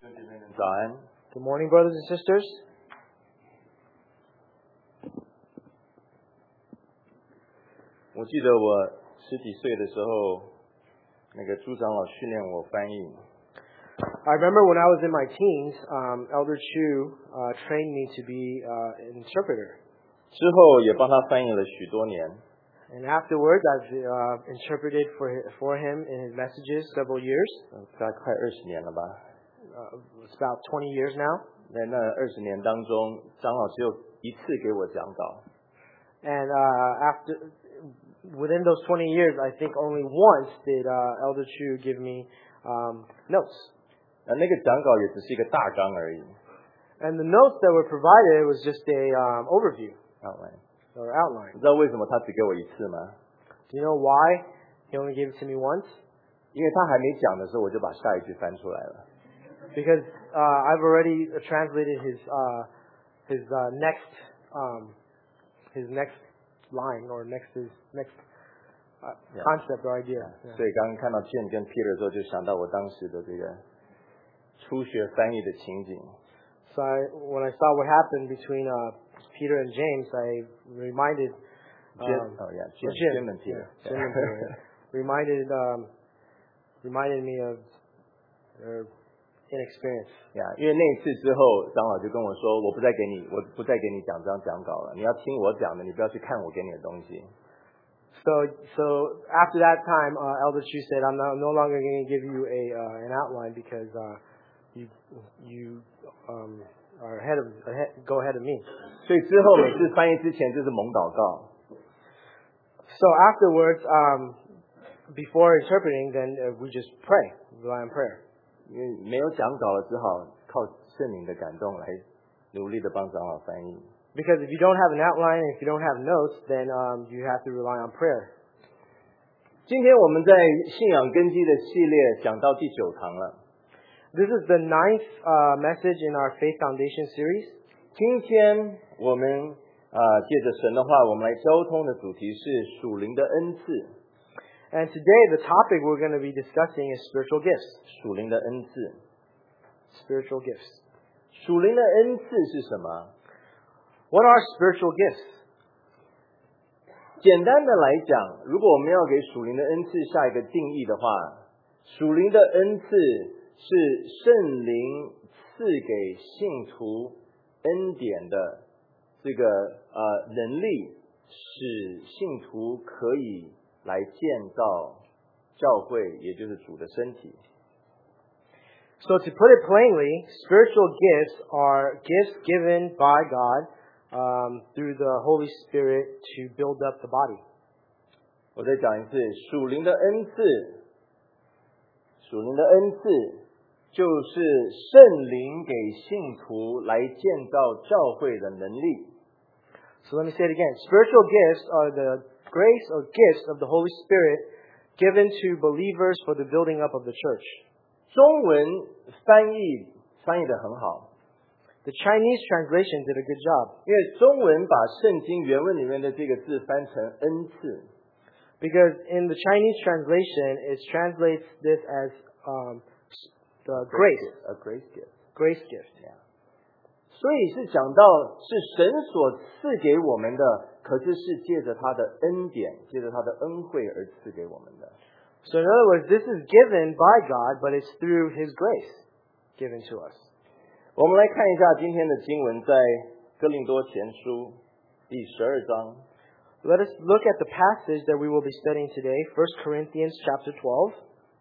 早安。 Good morning, brothers and sisters. 我记得我10几岁的时候，那个朱长老训练我翻译。 I remember when I was in my teens, Elder Chu trained me to be an interpreter. 之后也帮他翻译了许多年。 And afterwards, I've interpreted for him in his messages several years. 大概快20年了吧。 It's about 20 years now. 在那20年当中，长老只有一次给我讲稿。 And within those 20 years, I think only once did Elder Chu give me notes. 那个讲稿也只是一个大纲而已。 And the notes that were provided was just a overview or outline. 你知道为什么他只给我一次吗？ Do you know why he only gave it to me once? 因为他还没讲的时候，我就把下一句翻出来了。 Because I've already translated his next line or next concept or idea. 所以刚刚看到 Jim 跟 Peter 的时候，就想到我当时的这个初学翻译的情景。 So when I saw what happened between Peter and James, I reminded Jim and Peter. Jim and Peter reminded me of their inexperience. 因为那一次之后，长老就跟我说，我不再给你讲稿了，你要听我讲的，你不要去看我给你的东西。 So after that time, Elder Chu said, I'm no longer going to give you an outline because you go ahead of me. 所以之后每次翻译之前就是蒙祷告。 So afterwards, before interpreting, then we just pray, rely on prayer. 因为没有讲稿了，只好靠圣灵的感动来努力的帮长老翻译。 Because if you don't have an outline, if you don't have notes, then you have to rely on prayer. 今天我们在信仰根基的系列讲到第9堂了。 This is the 9th message in our Faith Foundation series. 今天我们借着神的话，我们来交通的主题是属灵的恩赐。 And today the topic we're going to be discussing is spiritual gifts. 属灵的恩赐。 Spiritual gifts. 属灵的恩赐是什么？ What are spiritual gifts? 简单的来讲，如果我们要给属灵的恩赐下一个定义的话，属灵的恩赐是圣灵赐给信徒恩典的这个能力，使信徒可以来建造教会，也就是主的身体。 So to put it plainly, spiritual gifts are gifts given by God through the Holy Spirit to build up the body. 我再讲一次，属灵的恩赐就是圣灵给信徒来建造教会的能力。 So let me say it again. Spiritual gifts are the grace or gifts of the Holy Spirit given to believers for the building up of the church. 中文翻译得很好。 The Chinese translation did a good job. 因为中文把圣经原文里面的这个字翻成恩赐。 Because in the Chinese translation, it translates this as the grace. A grace gift. Grace gift. 所以是讲到是神所赐给我们的，可是是借着他的恩典，借着他的恩惠而赐给我们的。 So in other words, this is given by God, but it's through His grace given to us. 我们来看一下今天的经文，在哥林多前书第12章。 Let us look at the passage that we will be studying today, 1 Corinthians chapter 12.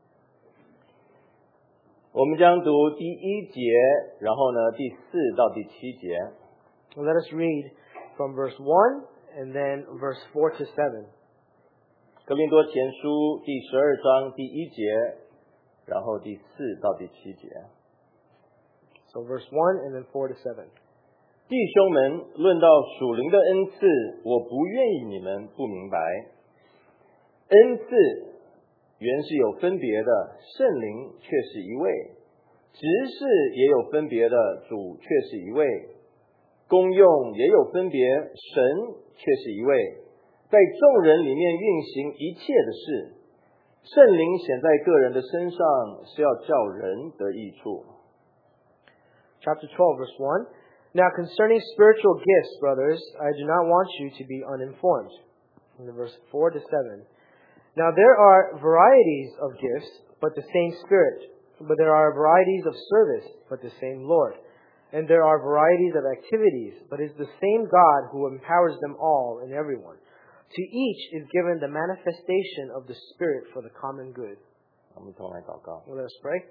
我们将读第1节，然后呢第4到第7节。 Let us read from verse 1 and then verse 4 to 7. 哥林多前书第12章第1节，然后第4到第7节。 So verse 1 and then 4 to 7. 弟兄们，论到属灵的恩赐，我不愿意你们不明白。恩赐原是有分别的，圣灵却是一位；执事也有分别的，主却是一位；功用也有分别，神却是一位。在众人里面运行一切的事，圣灵显在个人的身上，是要叫人得益处。 Chapter 12, verse 1. Now concerning spiritual gifts, brothers, I do not want you to be uninformed. In the verse 4 to 7. Now there are varieties of gifts, but the same Spirit. But there are varieties of service, but the same Lord. And there are varieties of activities, but it is the same God who empowers them all and everyone. To each is given the manifestation of the Spirit for the common good. 我们一同来祷告。 Let us pray.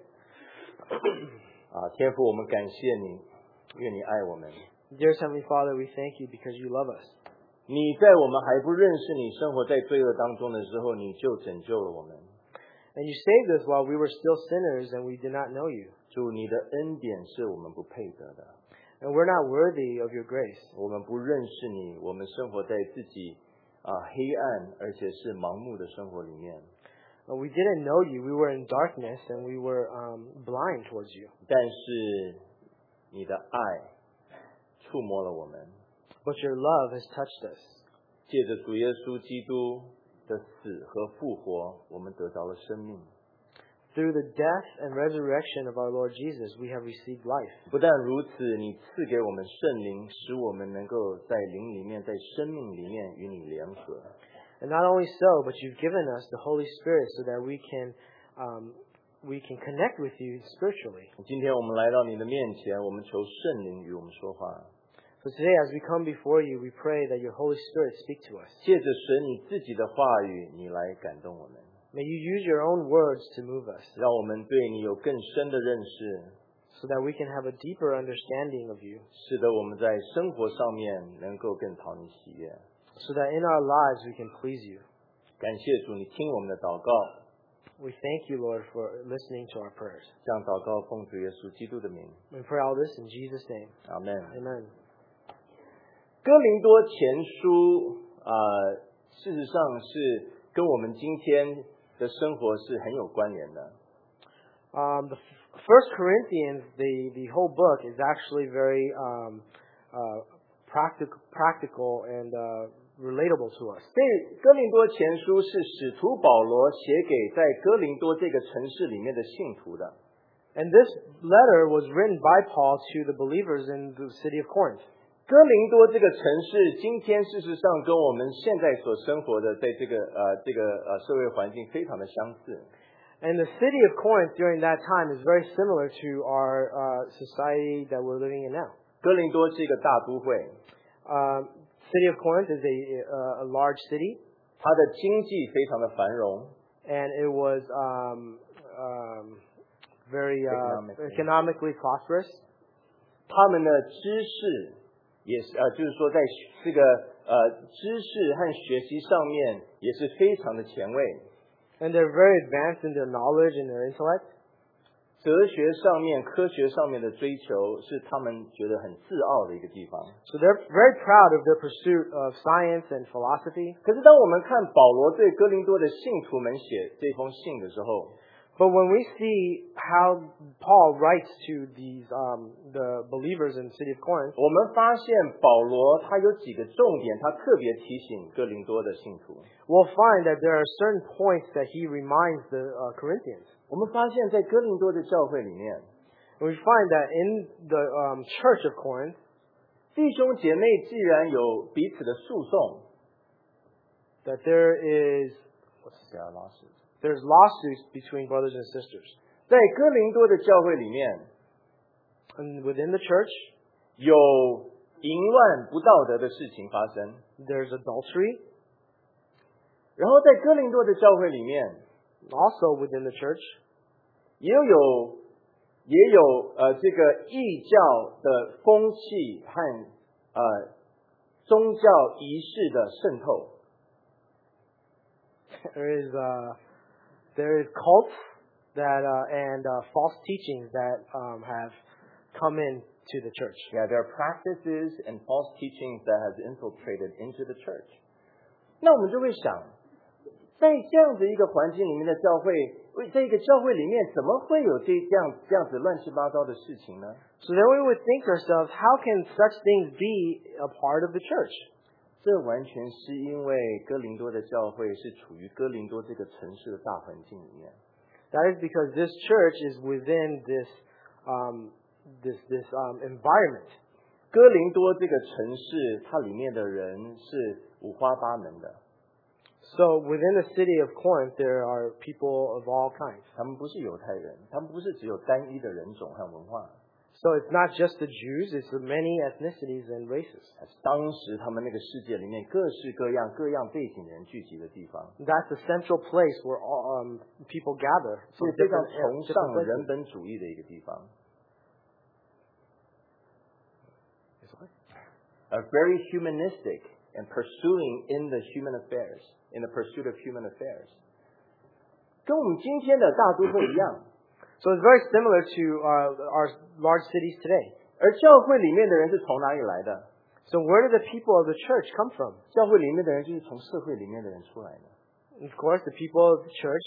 天父，我们感谢你，愿你爱我们。 Dear Heavenly Father, we thank you because you love us. 你在我们还不认识你、生活在罪恶当中的时候，你就拯救了我们。 And you saved us while we were still sinners and we did not know you. 主，你的恩典是我们不配得的。 And we're not worthy of your grace. 我们不认识你，我们生活在自己黑暗而且是盲目的生活里面。 We didn't know you. We were in darkness and we were blind towards you. 但是你的爱触摸了我们， But your love has touched us. 借着主耶稣基督的死和复活，我们得着了生命。 Through the death and resurrection of our Lord Jesus, we have received life. 不但如此，你赐给我们圣灵，使我们能够在灵里面，在生命里面与你联合。 And not only so, but you've given us the Holy Spirit so that we can connect with you spiritually. 今天我们来到你的面前，我们求圣灵与我们说话， So today, as we come before you, we pray that your Holy Spirit speak to us. 借着神你自己的话语，你来感动我们， May you use your own words to move us, 让我们对你有更深的认识， so that we can have a deeper understanding of you, 使得我们在生活上面能够更讨你喜悦。 so that in our lives we can please you. 感谢主，你听我们的祷告， We thank you, Lord, for listening to our prayers. 这样祷告奉主耶稣基督的名， We pray all this in Jesus' name. 阿门。 Amen. 哥林多前书事实上是跟我们今天的生活是很有关联的。 The First Corinthians, the whole book is actually very practical and relatable to us. 所以哥林多前书是使徒保罗写给在哥林多这个城市里面的信徒的。 And this letter was written by Paul to the believers in the city of Corinth. 哥林多这个城市今天事实上跟我们现在所生活的在这个社会环境非常的相似。 And the city of Corinth during that time is very similar to our society that we're living in now. 哥林多是一个大都会， City of Corinth is a large city, 它的经济非常的繁荣， and it was very economically prosperous. 他们的知识也是就是说在这个知识和学习上面也是非常的前卫。 And they're very advanced in their knowledge and their intellect. 哲学上面、科学上面的追求是他们觉得很自傲的一个地方。 So they're very proud of their pursuit of science and philosophy. 可是当我们看保罗对哥林多的信徒们写这封信的时候， But when we see how Paul writes to these the believers in the city of Corinth, 我们发现保罗他有几个重点，他特别提醒哥林多的信徒。 we'll find that there are certain points that he reminds the Corinthians. 我们发现，在哥林多的教会里面， And we find that in the church of Corinth, 弟兄姐妹既然有彼此的诉讼， that there's lawsuits between brothers and sisters. 在哥林多的教会里面， And within the church, 有淫乱不道德的事情发生。 there's adultery. 然后在哥林多的教会里面， Also within the church, 也有这个异教的风气和宗教仪式的渗透。 there is cults that and false teachings that have come into the church. Yeah, there are practices and false teachings that has infiltrated into the church. 那我们就会想，在这样的一个环境里面的教会，在一个教会里面，怎么会有这样子乱七八糟的事情呢？ So then we would think to ourselves, how can such things be a part of the church? 这完全是因为哥林多的教会是处于哥林多这个城市的大环境里面。 That is because this church is within this environment. 哥林多这个城市，它里面的人是五花八门的， So within the city of Corinth, there are people of all kinds. 他们不是犹太人，他们不是只有单一的人种和文化， So it's not just the Jews, it's the many ethnicities and races. 当时他们那个世界里面各式各样背景的人聚集的地方， That's the central place where people gather 是 from 非常 different 崇尚 places. 人本主义的一个地方。Very humanistic and pursuing in the human affairs, in the pursuit of human affairs. 跟我们今天的大都会一样， So it's very similar to our large cities today. 而教会里面的人是从哪里来的？ So where do the people of the church come from? 教会里面的人就是从社会里面的人出来的。 Of course, the people of the church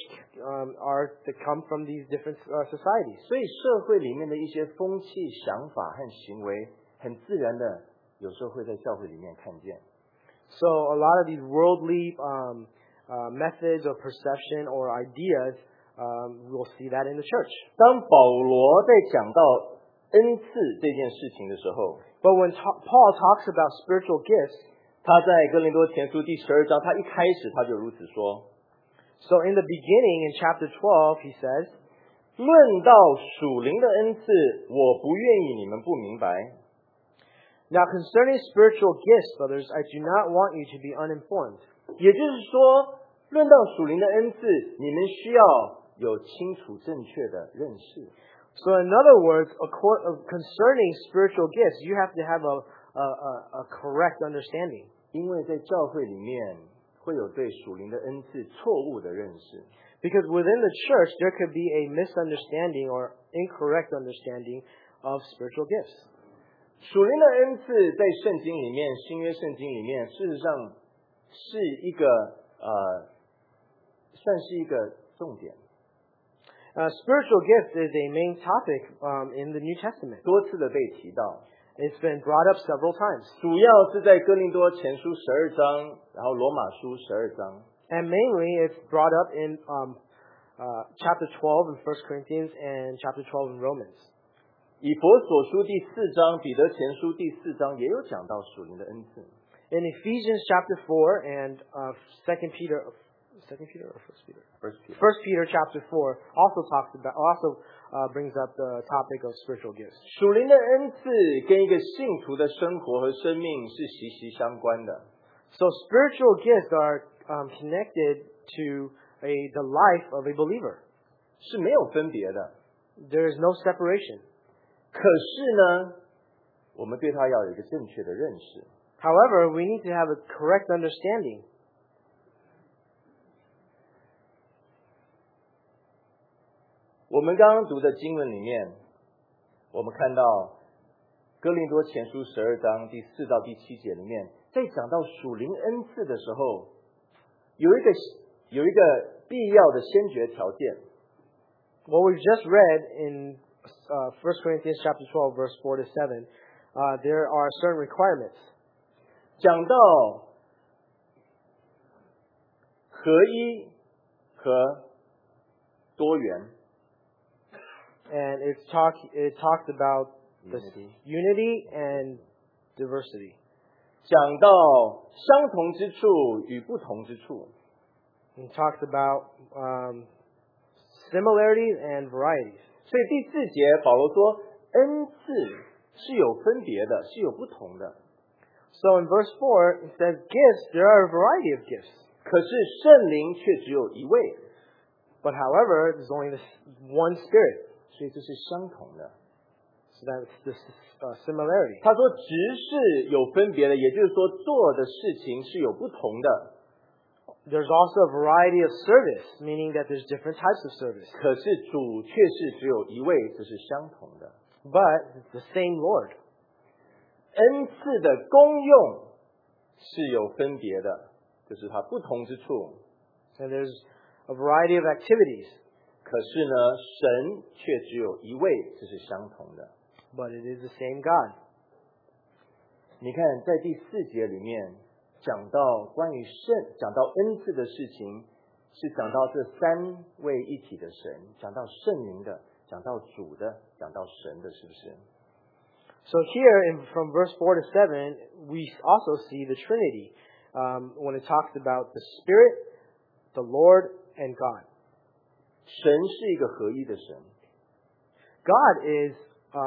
they come from these different societies. 所以社会里面的一些风气、想法和行为，很自然的，有时候会在教会里面看见。 So a lot of these worldly methods of perception or ideas, we'll see that in the church. 当保罗在讲到恩赐这件事情的时候， But when Paul talks about spiritual gifts, 他在哥林多前书第12章，他一开始他就如此说。 so in the beginning in chapter 12, he says, 论到属灵的恩赐，我不愿意你们不明白。 Now concerning spiritual gifts, brothers, I do not want you to be uninformed. 也就是说，论到属灵的恩赐，你们需要有清楚正确的认识。 So in other words, concerning spiritual gifts, you have to have a correct understanding. 因为在教会里面会有对属灵的恩赐错误的认识， Because within the church, there could be a misunderstanding or incorrect understanding of spiritual gifts. 属灵的恩赐在圣经里面，新约圣经里面，事实上是一个算是一个重点， Spiritual gifts is a main topic in the New Testament. 多次的被提到。 It's been brought up several times. 主要是在哥林多前书12章，然后罗马书12章。 And mainly it's brought up in chapter 12 in 1 Corinthians and chapter 12 in Romans. 以弗所书第4章，彼得前书第4章也有讲到属灵的恩赐。 In Ephesians chapter 4 and 2 Peter or 1 Peter? First Peter chapter 4 also brings up the topic of spiritual gifts. 属灵的恩赐跟一个信徒的生活和生命是息息相关的。 So spiritual gifts are connected to the life of a believer. 是没有分别的。 There is no separation. 可是呢，我们对它要有一个正确的认识。 However, we need to have a correct understanding. 我们刚刚读的经文里面，我们看到哥林多前书12章第4到第7节里面，在讲到属灵恩赐的时候，有一个必要的先决条件。 What we just read in 1 Corinthians chapter 12 verse 4 to 7, there are certain requirements. 讲到合一和多元。 And it talks about the Unity. unity and diversity. 讲到相同之处与不同之处。 It talks about similarities and varieties. 所以第4节保罗说，恩赐是有分别的，是有不同的。 So in verse 4, it says gifts, there are a variety of gifts. 可是圣灵却只有一位， But however, there's only this one Spirit. 所以这是相同的。 So that's this similarity. 他说只是有分别的，也就是说做的事情是有不同的。 There's also a variety of service, meaning that there's different types of service. 可是主却是只有一位，这是相同的。 But it's the same Lord. 恩赐的功用是有分别的，这是它不同之处。 And there's a variety of activities. 可是呢，神却只有一位，这是相同的。 But it is the same God. 你看，在第4节里面讲到关于讲到恩赐的事情，是讲到这3位一体的神，讲到圣灵的，讲讲到主的，讲到神的，是不是？ So here, from verse 4 to 7, we also see the Trinity when it talks about the Spirit, the Lord, and God. 神是一个合一的神 God is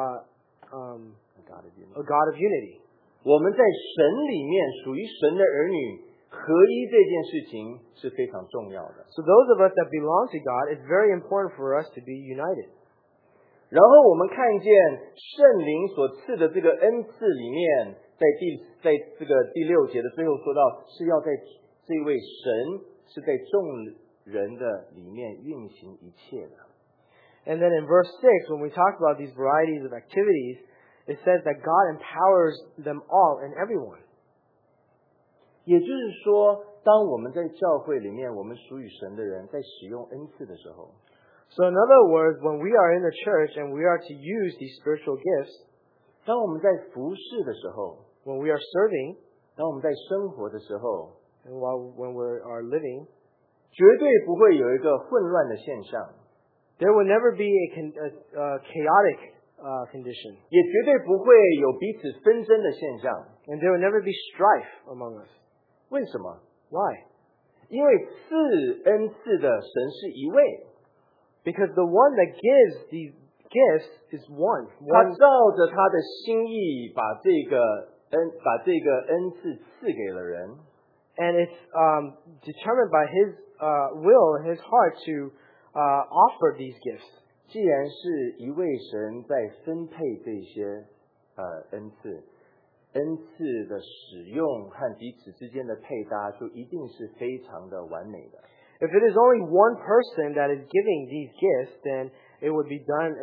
God of unity. a God of unity. 我们在神里面属于神的儿女，合一这件事情是非常重要的。 So those of us that belong to God, it's very important for us to be united. 然后我们看见圣灵所赐的这个恩赐里面，在这个第6节的最后说到，是要在这位神是在众人的里面运行一切的。 And then in verse 6, when we talk about these varieties of activities, it says that God empowers them all and everyone. 也就是说，当我们在教会里面，我们属于神的人在使用恩赐的时候， So in other words, when we are in the church and we are to use these spiritual gifts, 当我们在服侍的时候， when we are serving, 当我们在生活的时候， and when we are living, 绝对不会有一个混乱的现象， there will never be a chaotic condition. 也绝对不会有彼此纷争的现象。 And there will never be strife among us. 为什么？ Why? 因为赐恩赐的神是一位， Because the one that gives these gifts is one. 他 One, 照着他的心意把这个恩赐赐给了人。 and it's determined by His will and His heart to offer these gifts. 既然是一位神在分配这些恩赐，恩赐的使用和彼此之间的配搭，就一定是非常的完美的。 If it is only one person that is giving these gifts, then it would be done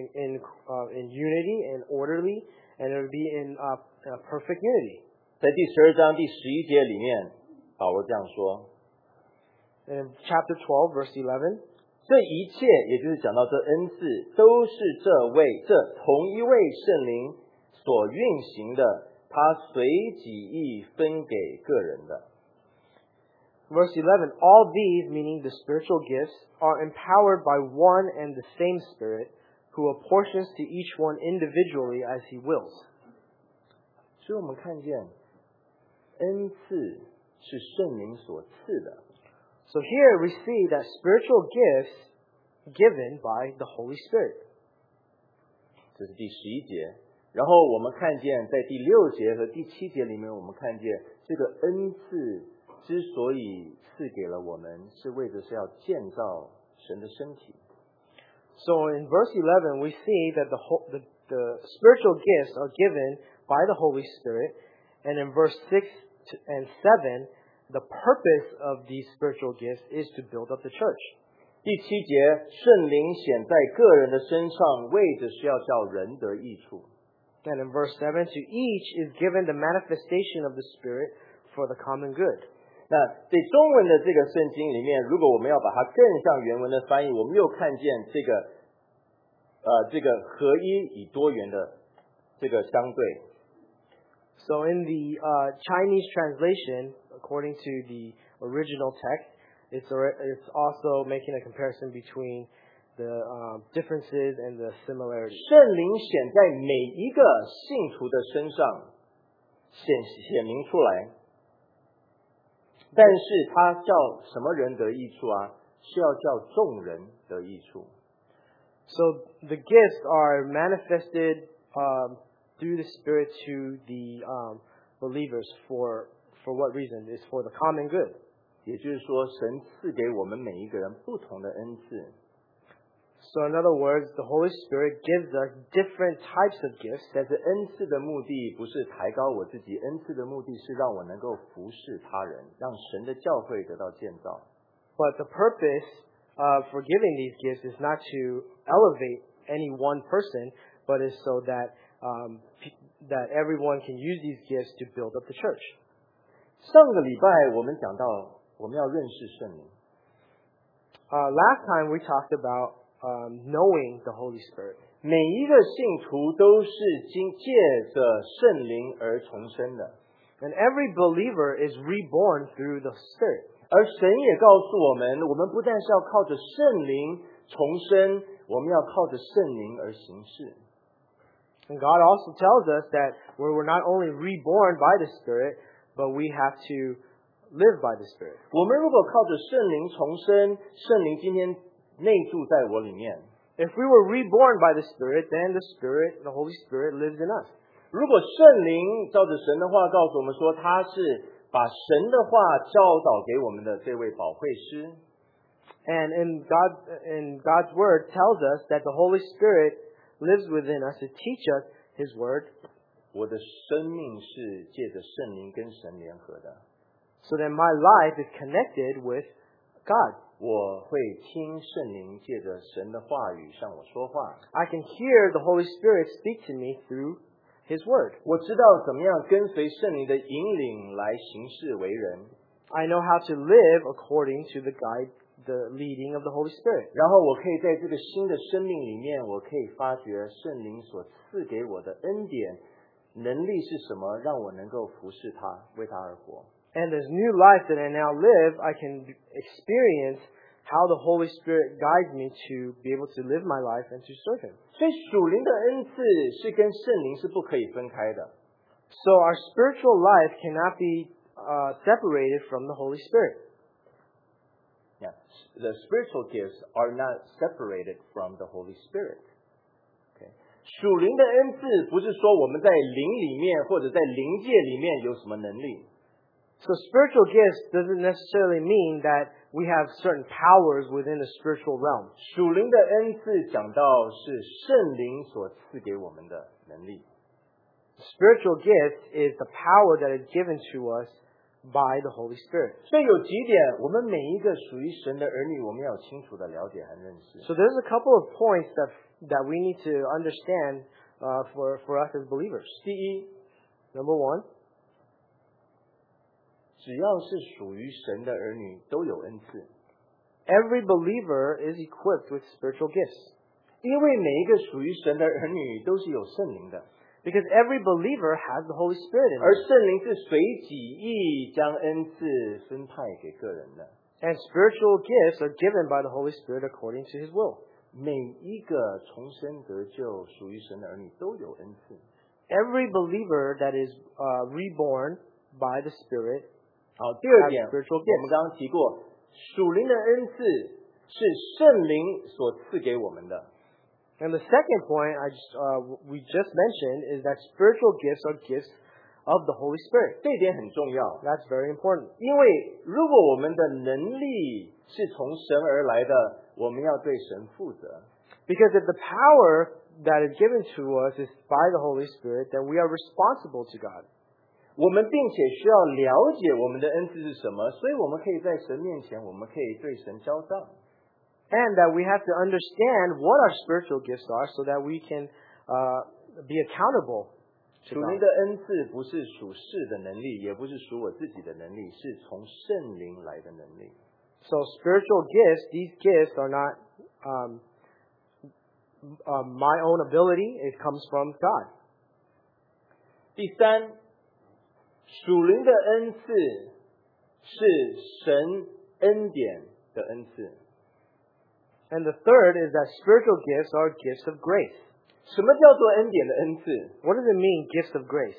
in unity and orderly, and it would be in perfect unity. 在第12章第11节里面，保罗这样说： In chapter 12, verse 11, 这一切，也就是讲到这恩赐，都是这同一位圣灵所运行的，他随己意分给个人的。 verse 11, all these, meaning the spiritual gifts, are empowered by one and the same Spirit, who apportions to each one individually as He wills. 所以我们看见，恩赐是圣灵所赐的。 So here we see that spiritual gifts given by the Holy Spirit. 这是第11节。然后我们看见，在第6节和第7节里面，我们看见这个恩赐之所以赐给了我们，是为着是要建造神的身体。 So in verse 11, we see that the spiritual gifts are given by the Holy Spirit. And in verse 6 and 7, the purpose of these spiritual gifts is to build up the church. 第7节，圣灵显在个人的身上，为着是要叫人得益处。 And in verse 7, to each is given the manifestation of the Spirit for the common good. 那在中文的这个圣经里面，如果我们要把它更像原文的翻译，我们又看见这个合一与多元的这个相对。 So in the Chinese translation, according to the original text, it's also making a comparison between the differences and the similarities. 圣灵显在每一个信徒的身上显明出来，但是他叫什么人得益处啊？是要叫众人得益处。 So the gifts are manifested through the Spirit to the believers for what reason? It's for the common good. 也就是说，神赐给我们每一个人不同的恩赐。 So in other words, the Holy Spirit gives us different types of gifts. 但是恩赐的目的不是抬高我自己，恩赐的目的是让我能够服侍他人，让神的教会得到建造。 But the purpose for giving these gifts is not to elevate any one person, but is so that that everyone can use these gifts to build up the church. 上个礼拜我们讲到，我们要认识圣灵。 Last time we talked about knowing the Holy Spirit. 每一个信徒都是借着圣灵而重生的， And every believer is reborn through the Spirit. 而神也告诉我们，我们不但是要靠着圣灵重生， 我们要靠着圣灵而行事。 And God also tells us that we're not only reborn by the Spirit, but we have to live by the Spirit. 我们如果靠着圣灵重生，圣灵今天内住在我里面。 If we were reborn by the Spirit, then the Holy Spirit lives in us. 如果圣灵照着神的话告诉我们说，他是把神的话教导给我们的这位保惠师。 And in God's Word tells us that the Holy Spirit lives within us to teach us His Word. 我的生命是借着圣灵跟神联合的。 So that my life is connected with God. 我会听圣灵借着神的话语向我说话。 I can hear the Holy Spirit speak to me through His Word. 我知道怎么样跟随圣灵的引领来行事为人。 I know how to live according to the leading of the Holy Spirit. 然后我可以在这个新的生命里面，我可以发觉圣灵所赐给我的恩典能力是什么，让我能够服侍他，为他而活。 And this new life that I now live, I can experience how the Holy Spirit guides me to be able to live my life and to serve Him. 所以属灵的恩赐是跟圣灵是不可以分开的。 So our spiritual life cannot be separated from the Holy Spirit. Yeah, the spiritual gifts are not separated from the Holy Spirit. Okay. 属灵的恩赐不是说我们在灵里面或者在灵界里面有什么能力。 So spiritual gifts doesn't necessarily mean that we have certain powers within the spiritual realm. 属灵的恩赐讲到是圣灵所赐给我们的能力。 Spiritual gift is the power that is given to us by the Holy Spirit. 所以有几点，我们每一个属于神的儿女，我们要清楚的了解和认识。 So there's a couple of points that we need to understand for us as believers. 第一， Number one, 只要是属于神的儿女，都有恩赐， every believer is equipped with spiritual gifts. 因为每一个属于神的儿女都是有圣灵的， Because every believer has the Holy Spirit in 而 them. 圣灵是随己意将恩赐分派给个人的。 And spiritual gifts are given by the Holy Spirit according to His will. 每一个重生得救属于神的儿女都有恩赐。 Every believer that is reborn by the Spirit 好，第二点， has spiritual 我们 gifts. 刚刚提过，属灵的恩赐是圣灵所赐给我们的。 And the second point we just mentioned is that spiritual gifts are gifts of the Holy Spirit. 这一点很重要， That's very important. 因为如果我们的能力是从神而来的，我们要对神负责。 Because if the power that is given to us is by the Holy Spirit, then we are responsible to God. 我们并且需要了解我们的恩赐是什么，所以我们可以在神面前，我们可以对神交账。 And that we have to understand what our spiritual gifts are so that we can be accountable to 属灵 God. 的恩赐不是属世的能力，也不是属我自己的能力，是从圣灵来的能力。 So spiritual gifts, these gifts are not my own ability. It comes from God. 第三，属灵的恩赐是神恩典的恩赐。 And the third is that spiritual gifts are gifts of grace. 什么叫做恩典的恩赐？ What does it mean, gifts of grace?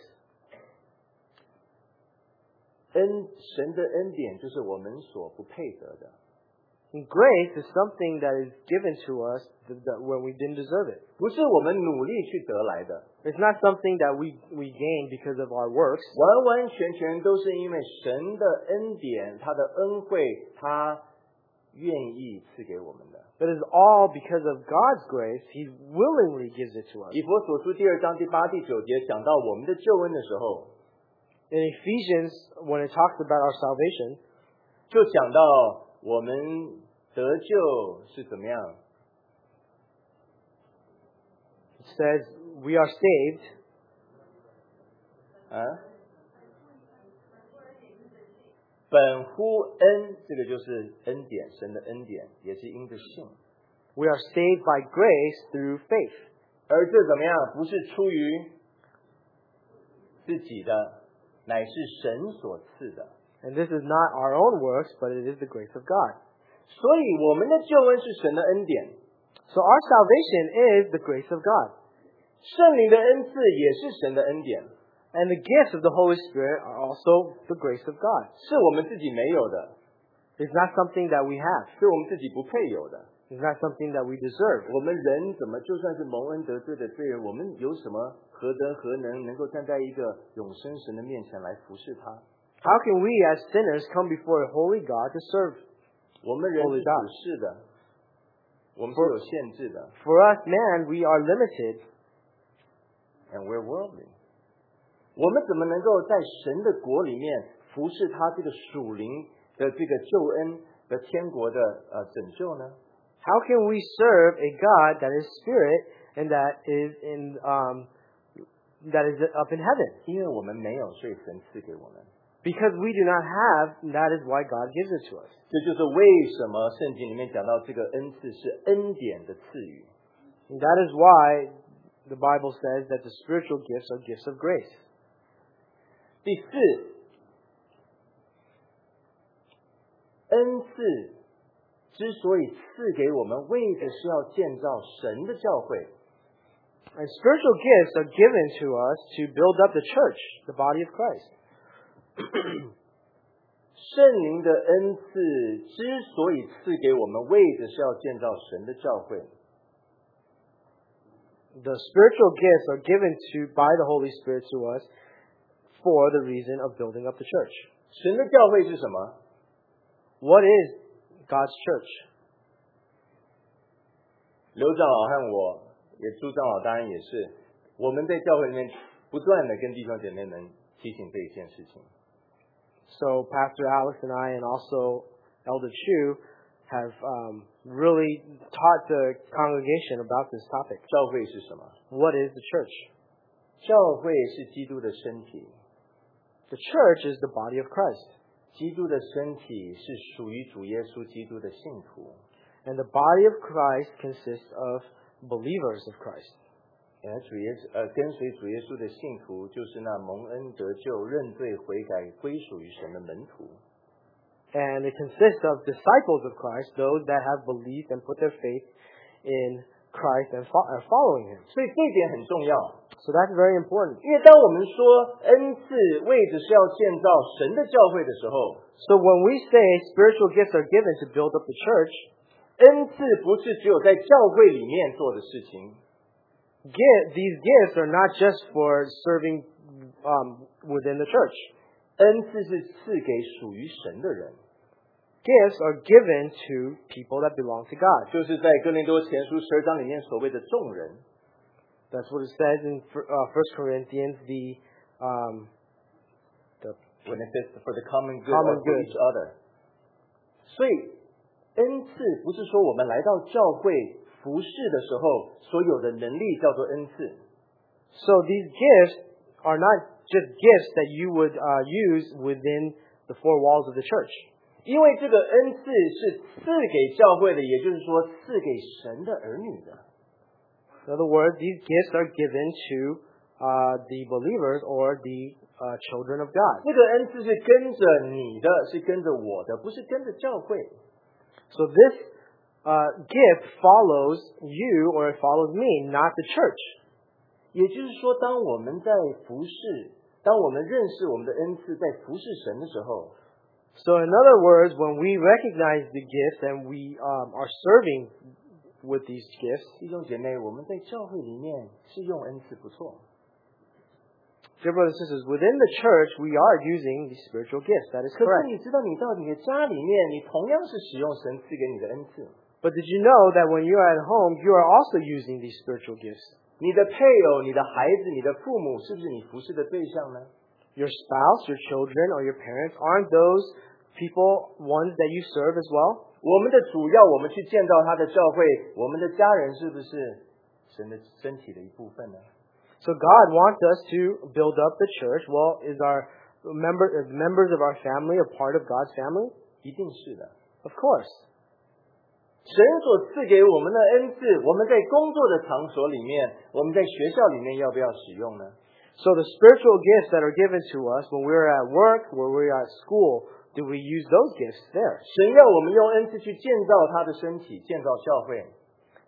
神的恩典就是我们所不配得的。 And grace is something that is given to us when we didn't deserve it. 不是我们努力去得来的， It's not something that we gain because of our works. 完完全全都是因为神的恩典，他的恩惠，他愿意赐给我们的。 It is all because of God's grace. He willingly gives it to us. 以弗所书第2章第8、第9节讲到我们的救恩的时候， In Ephesians, when it talks about our salvation, 就讲到我们得救是怎么样？ it says we are saved 啊？本乎恩，这个就是恩典，神的恩典，也是因着信。 We are saved by grace through faith. 而这怎么样？不是出于自己的，乃是神所赐的。 And this is not our own works, but it is the grace of God. 所以我们的救恩是神的恩典， So our salvation is the grace of God. 圣灵的恩赐也是神的恩典， And the gifts of the Holy Spirit are also the grace of God. 是我们自己没有的， It's not something that we have. 是我们自己不配有的。 It's not something that we deserve. 我们人怎么就算是蒙恩得罪的罪人，我们有什么何德何能够站在一个永生神的面前来服侍他？ How can we as sinners come before a holy God to serve? 我们人是 Holy God. 属世的，我们是有限制的 For us, man, we are limited. ，and we're worldly。我们怎么能够在神的国里面服侍他这个属灵的这个救恩的天国的拯救呢？ How can we serve a God that is spirit and that is up in heaven? 因为我们没有，所以神赐给我们。 Because we do not have, that is why God gives it to us. 这就是为什么圣经里面讲到这个恩赐是恩典的赐予。 And that is why the Bible says that the spiritual gifts are gifts of grace. 第四，恩赐之所以赐给我们，为的是要建造神的教会。 And spiritual gifts are given to us to build up the church, the body of Christ. 圣灵的恩赐之所以赐给我们，为的是要建造神的教会。 The spiritual gifts are given by the Holy Spirit to us for the reason of building up the church. 神的教会是什么？ What is God's church? 刘长老和我，也朱长老当然也是，我们在教会里面不断的跟弟兄姐妹们提醒这一件事情。 So Pastor Alex and I and also Elder Chu have really taught the congregation about this topic. 教会是什么？ What is the church? 教会是基督的身体， The church is the body of Christ. 基督的身体是属于主耶稣基督的信徒。 And the body of Christ consists of believers of Christ. 跟随主耶稣的信徒，就是那蒙恩得救、认罪悔改、归属于神的门徒。 And it consists of disciples of Christ, those that have believed and put their faith in Christ and are following Him. 所以这一点很重要， So that's very important. 因为当我们说恩赐为的是要建造神的教会的时候， So when we say spiritual gifts are given to build up the church, 恩赐不是只有在教会里面做的事情， these gifts are not just for serving within the church. 恩赐是赐给属于神的人。 Gifts are given to people that belong to God. 就是在哥林多前书12章里面所谓的众人。 That's what it says in 1 Corinthians, When it says for the common good Common or for good. each other。所以恩赐不是说我们来到教会服侍的时候所有的能力叫做恩赐。 So these gifts are not just gifts that you would use within the four walls of the church. 因为这个恩赐是赐给教会的，也就是说赐给神的儿女的。 In other words, these gifts are given to the believers or the children of God. 这个恩赐是跟着你的，是跟着我的，不是跟着教会。 So this gift follows you or it follows me, not the church. 也就是说，当我们在服侍，当我们认识我们的恩赐，在服侍神的时候， So in other words, when we recognize the gifts and we are serving with these gifts, 弟兄姐妹，我们在教会里面是用恩赐不错， dear brothers and sisters, within the church we are using these spiritual gifts. That is 可是 correct. 你知道，你到你的家里面，你同样是使用神赐给你的恩赐。 But did you know that when you're at home, you are also using these spiritual gifts? 你的配偶、你的孩子、你的父母，是不是你服侍的对象呢？ Your spouse, your children, or your parents, aren't those people ones that you serve as well? 我们的主要，我们去建造他的教会，我们的家人是不是神的身体的一部分呢？ So God wants us to build up the church. Well, is members of our family a part of God's family? 一定是的。 Of course. 神所赐给我们的恩赐，我们在工作的场所里面，我们在学校里面要不要使用呢？ So the spiritual gifts that are given to us when we're at work, when we're at school, do we use those gifts there? 神要我们用恩赐去建造他的身体，建造教会。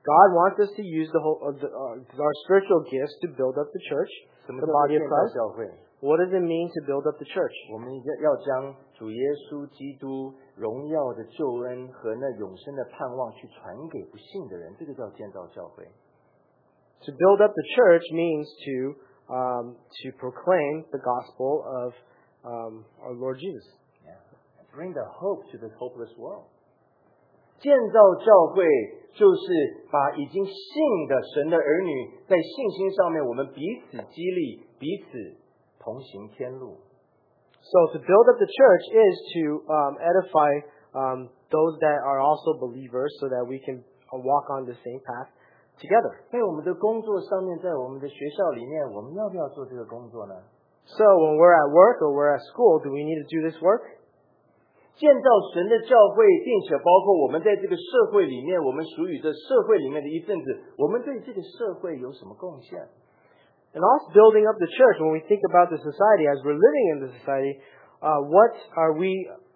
God wants us to use our spiritual gifts to build up the church, 什么 the 叫做 body 建 of 造 Christ. 教会？ What does it mean to build up the church? 我们要将主耶稣基督荣耀的救恩和那永生的盼望去传给不信的人，这个叫建造教会。 To build up the church means to proclaim the gospel of our Lord Jesus. Yeah. Bring the hope to this hopeless world. 建造教会就是把已经信的神的儿女，在信心上面，我们彼此激励，彼此同行天路。 So to build up the church is to edify those that are also believers, so that we can walk on the same path together. 在我们的工作上面，在我们的学校里面，我们要不要做这个工作呢？ So when we're at work or we're at school, do we need to do this work? 建造神的教会，并且包括我们在这个社会里面，我们属于这社会里面的一份子，我们对这个社会有什么贡献？ And also building up the church, when we think about the society, as we're living in the society, what are we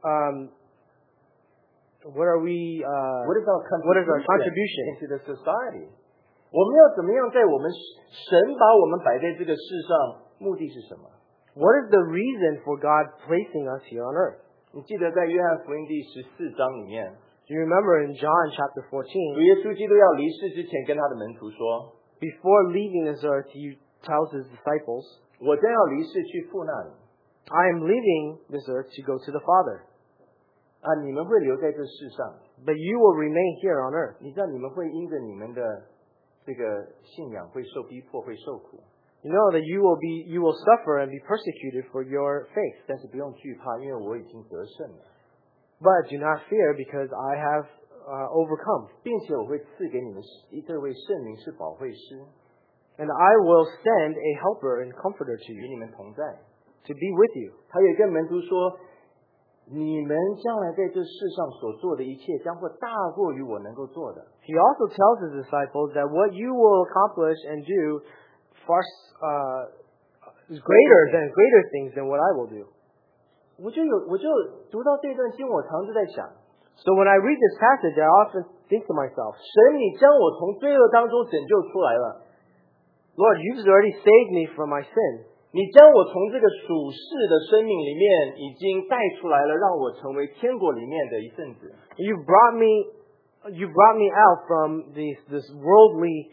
What is our contribution into the society？ 我们要怎么样在我们神把我们摆在这个世上，目的是什么？ What is the reason for God placing us here on earth? 你记得在约翰福音第14章里面， Do you remember in John chapter 主 14, 耶稣基督要离世之前，跟他的门徒说 before leaving this earth, he tells his disciples, 我将要离世去父那里 I am leaving this earth to go to the Father, 啊，你们会留在这世上。 but you will remain here on earth. 你知道你们会因着你们的这个信仰会受逼迫，会受苦， You know that you will suffer and be persecuted for your faith. 但是不用惧怕，因为我已经得胜了， But do not fear, because I have overcome. 并且我会赐给你们这位圣灵是保惠师， And I will send a helper and comforter to 与 you, 你们同在。 to be with you. 他也跟门徒说，你们将来在这世上所做的一切，将会大过于我能够做的。 He also tells his disciples that what you will accomplish and do far is greater things than what I will do. 我就读到这段经，我常常在想， So when I read this passage, I often think to myself, 神，你将我从罪恶当中拯救出来了， Lord, you've already saved me from my sin. 你将我从这个属世的生命里面已经带出来了，让我成为天国里面的一份子。 You brought me out from this worldly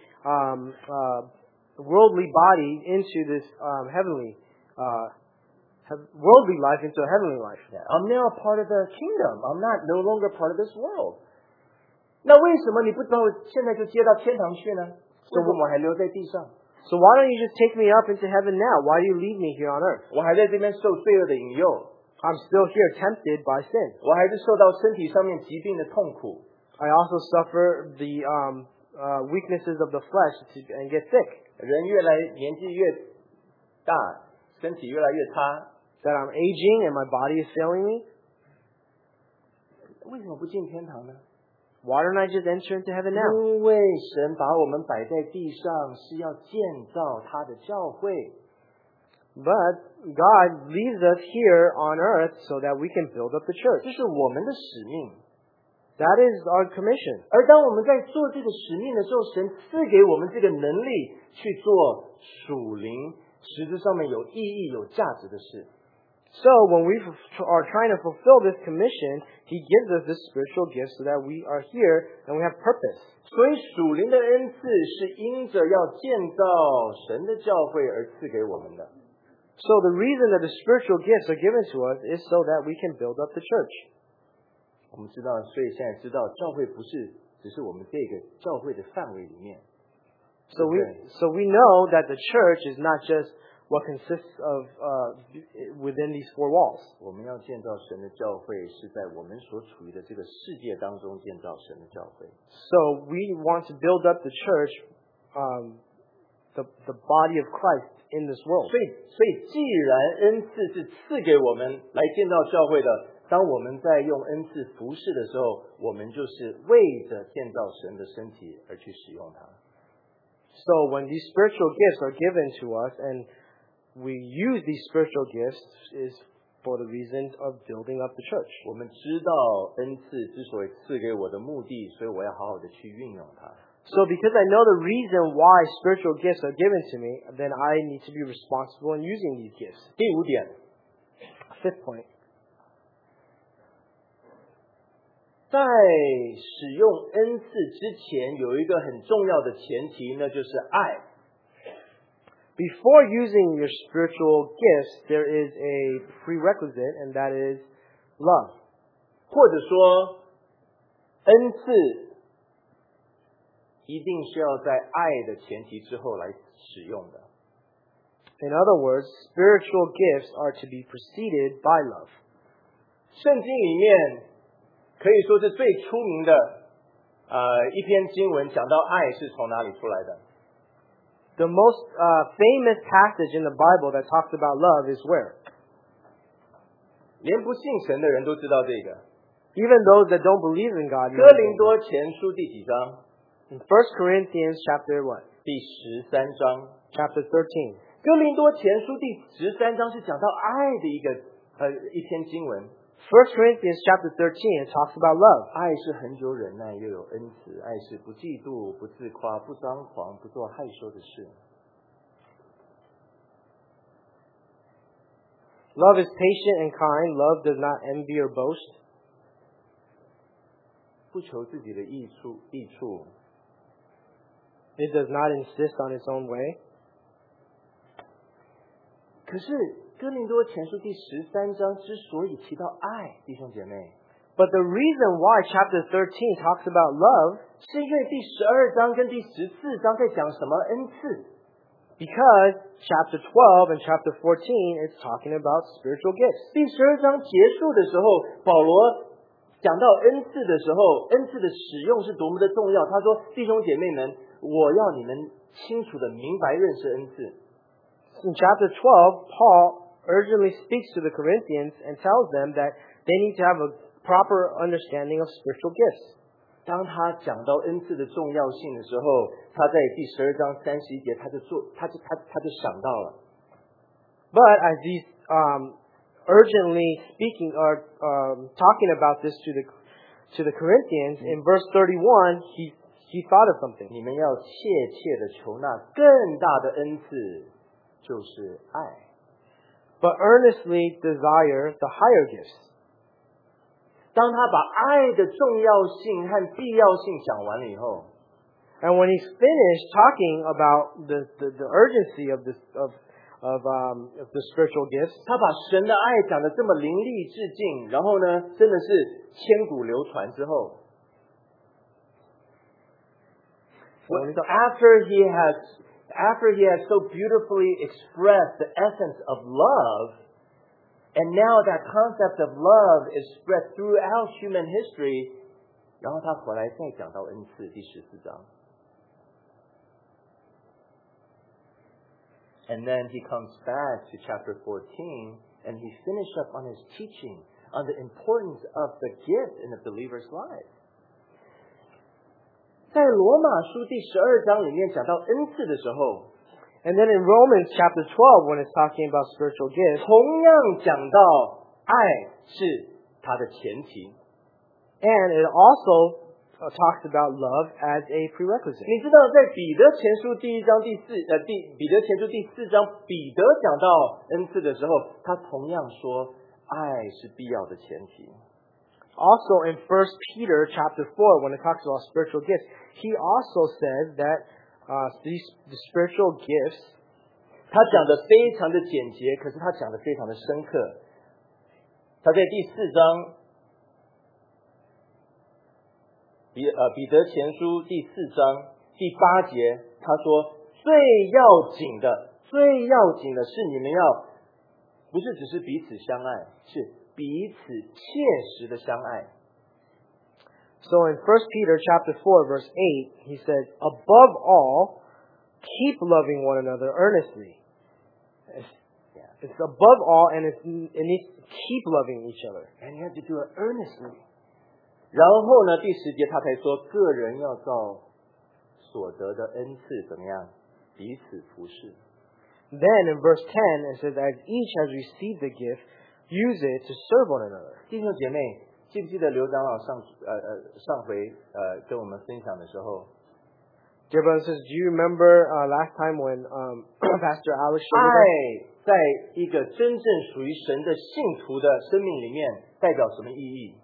body into this heavenly worldly life into a heavenly life. I'm now part of the kingdom. I'm not no longer part of this world. 那为什么你不把我现在就接到天堂去呢？为什么我还留在地上？ So why don't you just take me up into heaven now? Why do you leave me here on earth? 我还在这边受罪恶的引诱， I'm still here tempted by sin. 我还是受到身体上面疾病的痛苦。 I also suffer the weaknesses of the flesh and get sick. 人越来年纪越大，身体越来越差， That I'm aging and my body is failing me. 为什么不进天堂呢？ Why don't I just enter into heaven now? 因为神把我们摆在地上，是要建造他的教会。 But God leaves us here on earth so that we can build up the 这 church. 是我们的使命。 That is our commission. 而当我们在做这个使命的时候，神赐给我们这个能力去做属灵、实质上面有意义、有价值的事。 So when we are trying to fulfill this commission, He gives us this spiritual gift so that we are here and we have purpose. 所以属灵的恩赐是因着要建造神的教会而赐给我们的。 So the reason that the spiritual gifts are given to us is so that we can build up the church. 我们知道，所以现在知道，教会不是只是我们这个教会的范围里面。 So we know that the church is not just what consists of within these four walls. 我们要建造神的教会，是在我们所处于的这个世界当中建造神的教会。 So we want to build up the church, the body of Christ in this world. 所以既然恩赐是赐给我们来建造教会的，当我们在用恩赐服侍的时候，我们就是为着建造神的身体而去使用它。 So when these spiritual gifts are given to us and we use these spiritual gifts is for the reasons of building up the church. 我们知道恩赐之所以赐给我的目的，所以我要好好的去运用它。 So because I know the reason why spiritual gifts are given to me, then I need to be responsible in using these gifts. 第5点， Fifth point. 在使用恩赐之前，有一个很重要的前提，那就是爱。 Before using your spiritual gifts, there is a prerequisite, and that is love. 或者说，恩赐一定是要在爱的前提之后来使用的。 In other words, spiritual gifts are to be preceded by love. 圣经里面可以说是最出名的一篇经文，讲到爱是从哪里出来的？ The most famous passage in the Bible that talks about love is where? 连不信神的人都知道这个。 Even those that don't believe in God. 哥林多前书第几章？ In 1 Corinthians chapter what? 第13章。 Chapter 13. 哥林多前书第13章是讲到爱的一篇经文。 1 Corinthians chapter 13, it talks about love. 爱是恒久忍耐，又有恩慈；爱是不嫉妒、不自夸、不张狂、不做害羞的事。 Love is patient and kind. Love does not envy or boast. 不求自己的益处， It does not insist on its own way. 可是哥林多前书第13章之所以提到爱，弟兄姐妹， But the reason why chapter 13 talks about love, 是因为第12章跟第14章在讲什么恩赐？ because chapter 12 and chapter 14 is talking about spiritual gifts. 第12章结束的时候，保罗讲到恩赐的时候，恩赐的使用是多么的重要。他说：“弟兄姐妹们，我要你们清楚的明白认识恩赐。” In chapter 12, Paul urgently speaks to the Corinthians and tells them that they need to have a proper understanding of spiritual gifts. 当他讲到恩赐的重要性的时候，他在第12章31节，他就想到了。 But as he's urgently speaking or talking about this to the Corinthians, in verse 31, he thought of something. 你们要切切的求那更大的恩赐，就是爱。 But earnestly desire the higher gifts. 当他把爱的重要性和必要性讲完了以后， And when he's finished talking about the urgency of the spiritual gifts, 他把神的爱讲得这么淋漓致尽，然后呢，真的是千古流传之后。 After he has so beautifully expressed the essence of love, and now that concept of love is spread throughout human history, 然后他回来再讲到恩赐第14章。 And then he comes back to chapter 14, and he finished up on his teaching on the importance of the gift in a believer's life. 在罗马书第12章里面讲到恩赐的时候， and then in Romans chapter 12, when it's talking about spiritual gifts, 同样讲到爱是它的前提。 and it also talks about love as a prerequisite. 你知道，在彼得前书第1章彼得前书第4章，彼得讲到恩赐的时候，他同样说爱是必要的前提。 Also in 1 Peter chapter 4, when it talks about spiritual gifts, he also says that the spiritual gifts, 他讲的非常的简洁，可是他讲的非常的深刻。他在第4章，彼得前书第4章第8节，他说最要紧的是你们要不是只是彼此相爱，是彼此切实的相爱。 so in 1 Peter chapter 4 verse 8, he says, above all, keep loving one another earnestly. It's above all, and it needs to keep loving each other. And you have to do it earnestly. 然后呢，第10节他才说，个人要照所得的恩赐怎么样，彼此服侍。 Then in verse 10, it says, as each has received the gift, use it to serve one another. 弟兄姐妹，记不记得刘长老上回跟我们分享的时候， Dear brothers and sisters, do you remember last time when Pastor Alex showed 爱 us 在一个真正属于神的信徒的生命里面代表什么意义？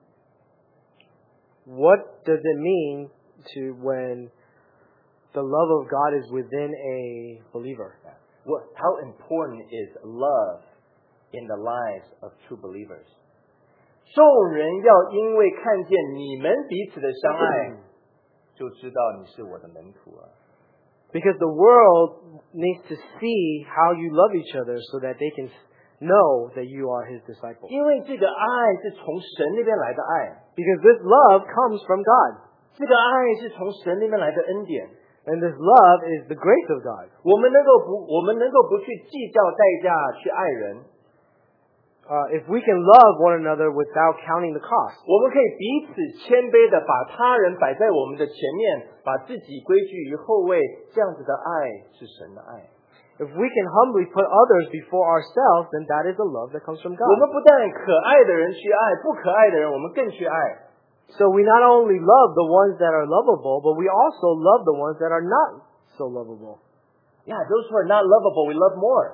what does it mean to when the love of God is within a believer? How important is love in the lives of true believers? 众人要因为看见你们彼此的相爱，就知道你是我的门徒了。 Because the world needs to see how you love each other so that they can know that you are His disciple. 因为这个爱是从神那边来的爱， Because this love comes from God. 这个爱是从神那边来的恩典。 And this love is the grace of God. 我们能够不去计较代价去爱人， If we can love one another without counting the cost, 我们可以彼此谦卑的把他人摆在我们的前面，把自己归居于后位，这样子的爱是神的爱。 if we can humbly put others before ourselves, then that is a love that comes from 我们 God. 不但可爱的人去爱，不可爱的人我们更去爱。 So we not only love the ones that are lovable, but we also love the ones that are not so lovable. Yeah, those who are not lovable, we love more.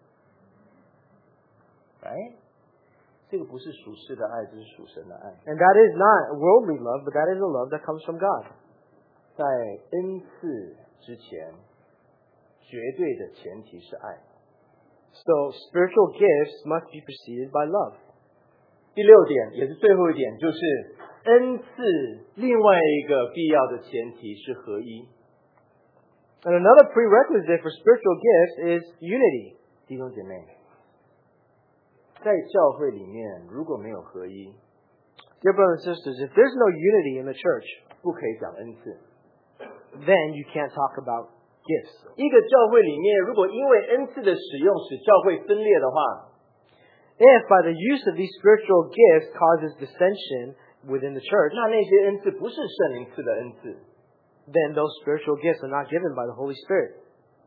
Right? 这个不是属世的爱，这是属神的爱。 And that is not worldly love, but that is a love that comes from God. 在恩赐之前，绝对的前提是爱。 So spiritual gifts must be preceded by love. 第六点也是最后一点，就是恩赐另外一个必要的前提是合一。 And another prerequisite for spiritual gifts is unity. 弟兄姐妹，在教会里面如果没有合一， Dear brothers and sisters, if there's no unity in the church, 不可以讲恩赐。 then you can't talk about gifts. 一个教会里面，如果因为恩赐的使用使教会分裂的话， If by the use of these spiritual gifts causes dissension within the church, 那些恩赐不是圣灵赐的恩赐。 then those spiritual gifts are not given by the Holy Spirit.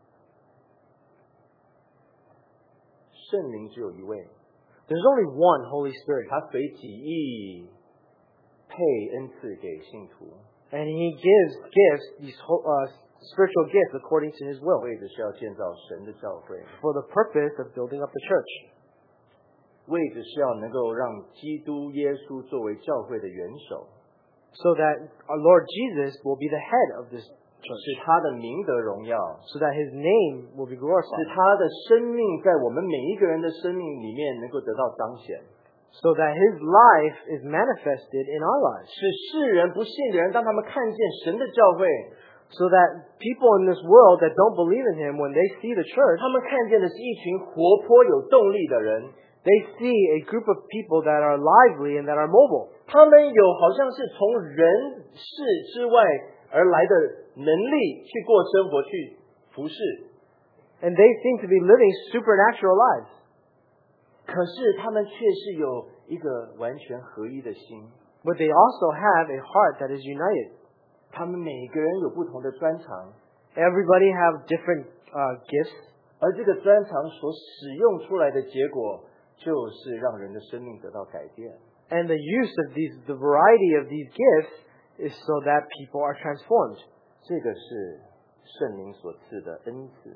圣灵只有一位， There's only one Holy Spirit, 他随己意配恩赐给信徒， and He gives gifts, these spiritual gifts, according to His will, 为的是要建造神的教会， for the purpose of building up the church, 为的是要能够让基督耶稣作为教会的元首， so that our Lord Jesus will be the head of this 使 church, 他的名得荣耀， so that His name will be 使 glorified, 他的生命在我们每一个人的生命里面能够得到彰显， so that His life is manifested in our lives, 使世人不信的人，当他们看见神的教会， so that people in this world that don't believe in Him, when they see the church, 他们看见的是一群活泼有动力的人， they see a group of people that are lively and that are mobile. 他们有好像是从人世之外而来的能力去过生活，去服侍。 And they seem to be living supernatural lives. 可是他们却是有一个完全合一的心， But they also have a heart that is united. 他们每个人有不同的专长， Everybody have different gifts, 而这个专长所使用出来的结果，就是让人的生命得到改变。 and the use of the variety of these gifts is so that people are transformed. 这个是圣灵所赐的恩赐。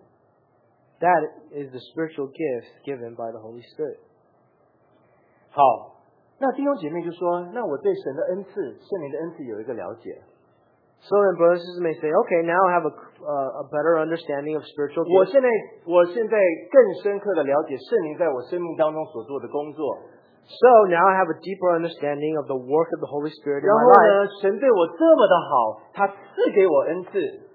That is the spiritual gifts given by the Holy Spirit. 好，那弟兄姐妹就说，那我对神的恩赐、圣灵的恩赐有一个了解。 So then brothers and sisters may say, okay, now I have a better understanding of spiritual 我 gifts. 现在更深刻的了解圣灵在我生命当中所做的工作。 So now I have a deeper understanding of the work of the Holy Spirit in 然 my 后 life. 呢，神对我这么的好，他赐给我恩赐。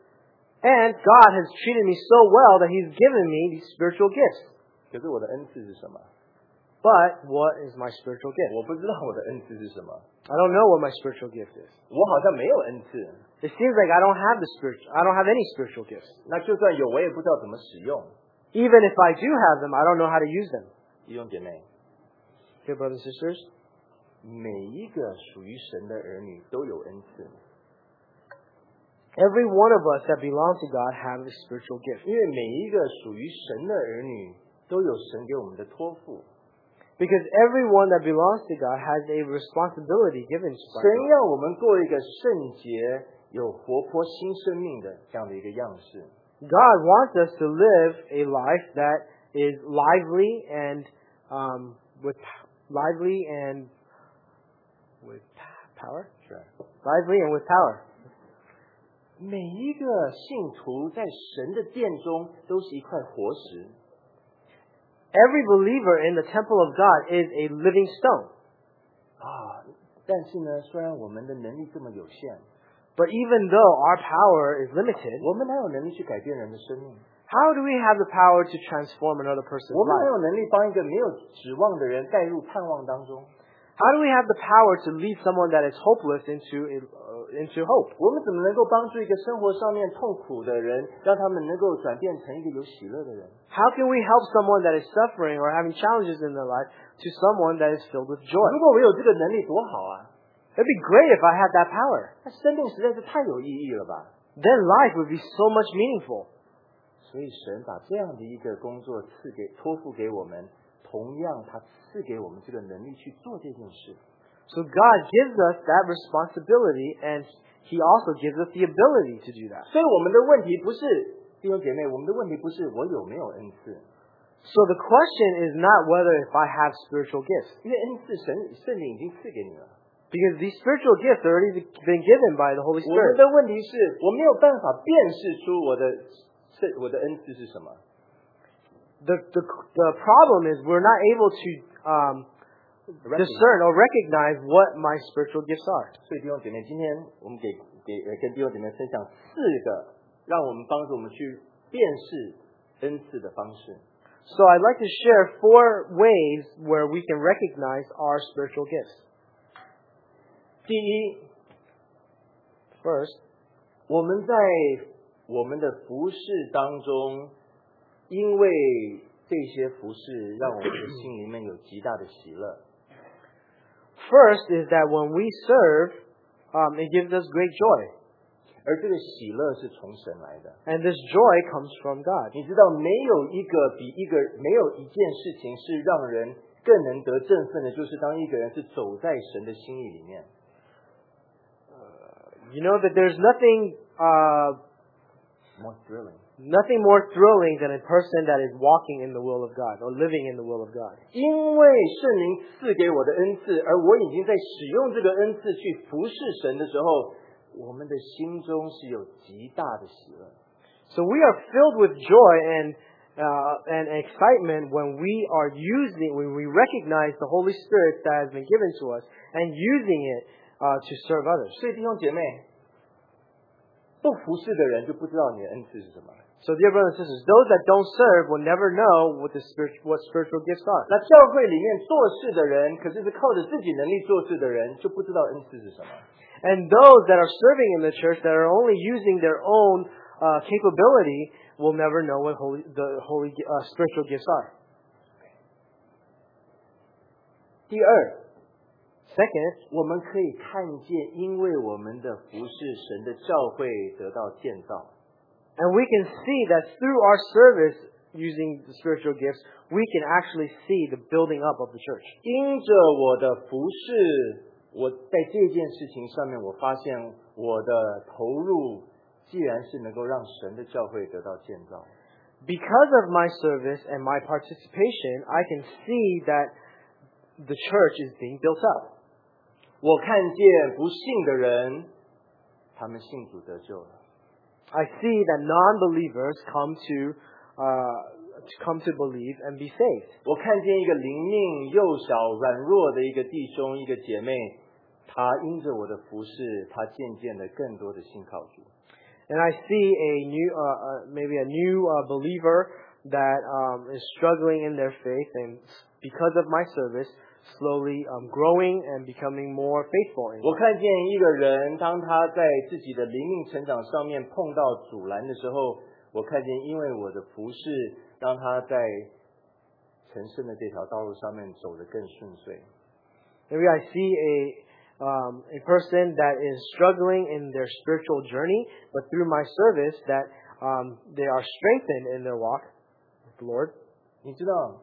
And God has treated me so well that He's given me these spiritual gifts. 可是我的恩赐是什么？ But what is my spiritual gift? 我不知道我的恩赐是什么。 I don't know what my spiritual gift is. 我好像没有恩赐。 It seems like I don't have any spiritual gifts. 那就算有，我也不知道怎么使用。 Even if I do have them, I don't know how to use them. 弟兄姐妹， Dear brothers and sisters, 每一个属于神的儿女都有恩赐， every one of us that belong to God have a spiritual gift. 因为每一个属于神的儿女都有神给我们的托付。 Because everyone that belongs to God has a responsibility given to 神 God. 让我们过一个圣洁、 有活泼新生命的这样的一个样式。 God wants us to live a life that is lively and with power. 是， Lively and with power. 每一个信徒在神的殿中都是一块活石。 Every believer in the temple of God is a living stone. 但是呢，虽然我们的能力这么有限， But even though our power is limited, 我们哪有能力去改变人的生命？ how do we have the power to transform another person's 我们哪 life? 有能力帮一个没有指望的人带入盼望当中？ How do we have the power to lead someone that is hopeless into hope? 我们怎么能够帮助一个生活上面痛苦的人，让他们能够转变成一个有喜乐的人？ How can we help someone that is suffering or having challenges in their life to someone that is filled with joy? 如果我有这个能力，多好啊！ It'd be great if I had that power. 那生命实在是太有意义了吧？ Then life would be so much meaningful. 所以神把这样的一个工作托付给我们，同样他赐给我们这个能力去做这件事。 So God gives us that responsibility, and He also gives us the ability to do that. 所以我们的问题不是弟兄姐妹，我们的问题不是我有没有恩赐， So the question is not whether if I have spiritual gifts, 因为恩赐圣灵已经赐给你了。 because these spiritual gifts have already been given by the Holy 我们 Spirit. 的问题是我没有办法辨识出我的恩赐是什么。 The problem is we're not able to discern or recognize what my spiritual gifts are. 所以弟兄姐妹，今天我们跟弟兄姐妹分享4个让我们帮助我们去辨识恩赐的方式。 So I'd like to share 4 ways where we can recognize our spiritual gifts. 第一， First, 我们在我们的服事当中，因为这些服事让我们的心里面有极大的喜乐。 first is that when we serve, it gives us great joy. 而这个喜乐是从神来的。 And this joy comes from God. 你知道，没有一件事情是让人更能得振奋的，就是当一个人是走在神的心意里面。 You know that there's nothing More thrilling. more thrilling than a person that is walking in the will of God or living in the will of God. 因为圣灵赐给我的恩赐，而我已经在使用这个恩赐去服侍神的时候，我们的心中是有极大的喜乐。 So we are filled with joy and excitement when we recognize the Holy Spirit that has been given to us and using it to serve others. 所以弟兄姐妹，不服侍的人就不知道你的恩赐是什么。 So dear brothers and sisters, those that don't serve will never know what spiritual gifts are. 那教会里面做事的人，可是靠着自己能力做事的人，就不知道恩赐是什么。 And those that are serving in the church that are only using their own capability will never know what holy spiritual gifts are. 第二， Second, 我们可以看见，因为我们的服侍神的教会得到建造。 and we can see that through our service using the spiritual gifts, we can actually see the building up of the church. 因着我的服侍，我在这件事情上面，我发现我的投入，既然是能够让神的教会得到建造， Because of my service and my participation, I can see that the church is being built up. 我看见不信的人，他们信主得救了。 I see that non-believers come to believe and be saved. 我看见一个灵命幼小软弱的一个弟兄一个姐妹，他因着我的服侍，他渐渐的更多的信靠主。 And I see maybe a new believer that is struggling in their faith, and because of my service, slowly growing and becoming more faithful in 我 God. 看见一个人，当他在自己的灵命成长上面碰到阻拦的时候，我看见因为我的服侍，让他在成圣的这条道路上面走得更顺遂。 Maybe I see a person that is struggling in their spiritual journey, but through my service that they are strengthened in their walk with the Lord. 你知道，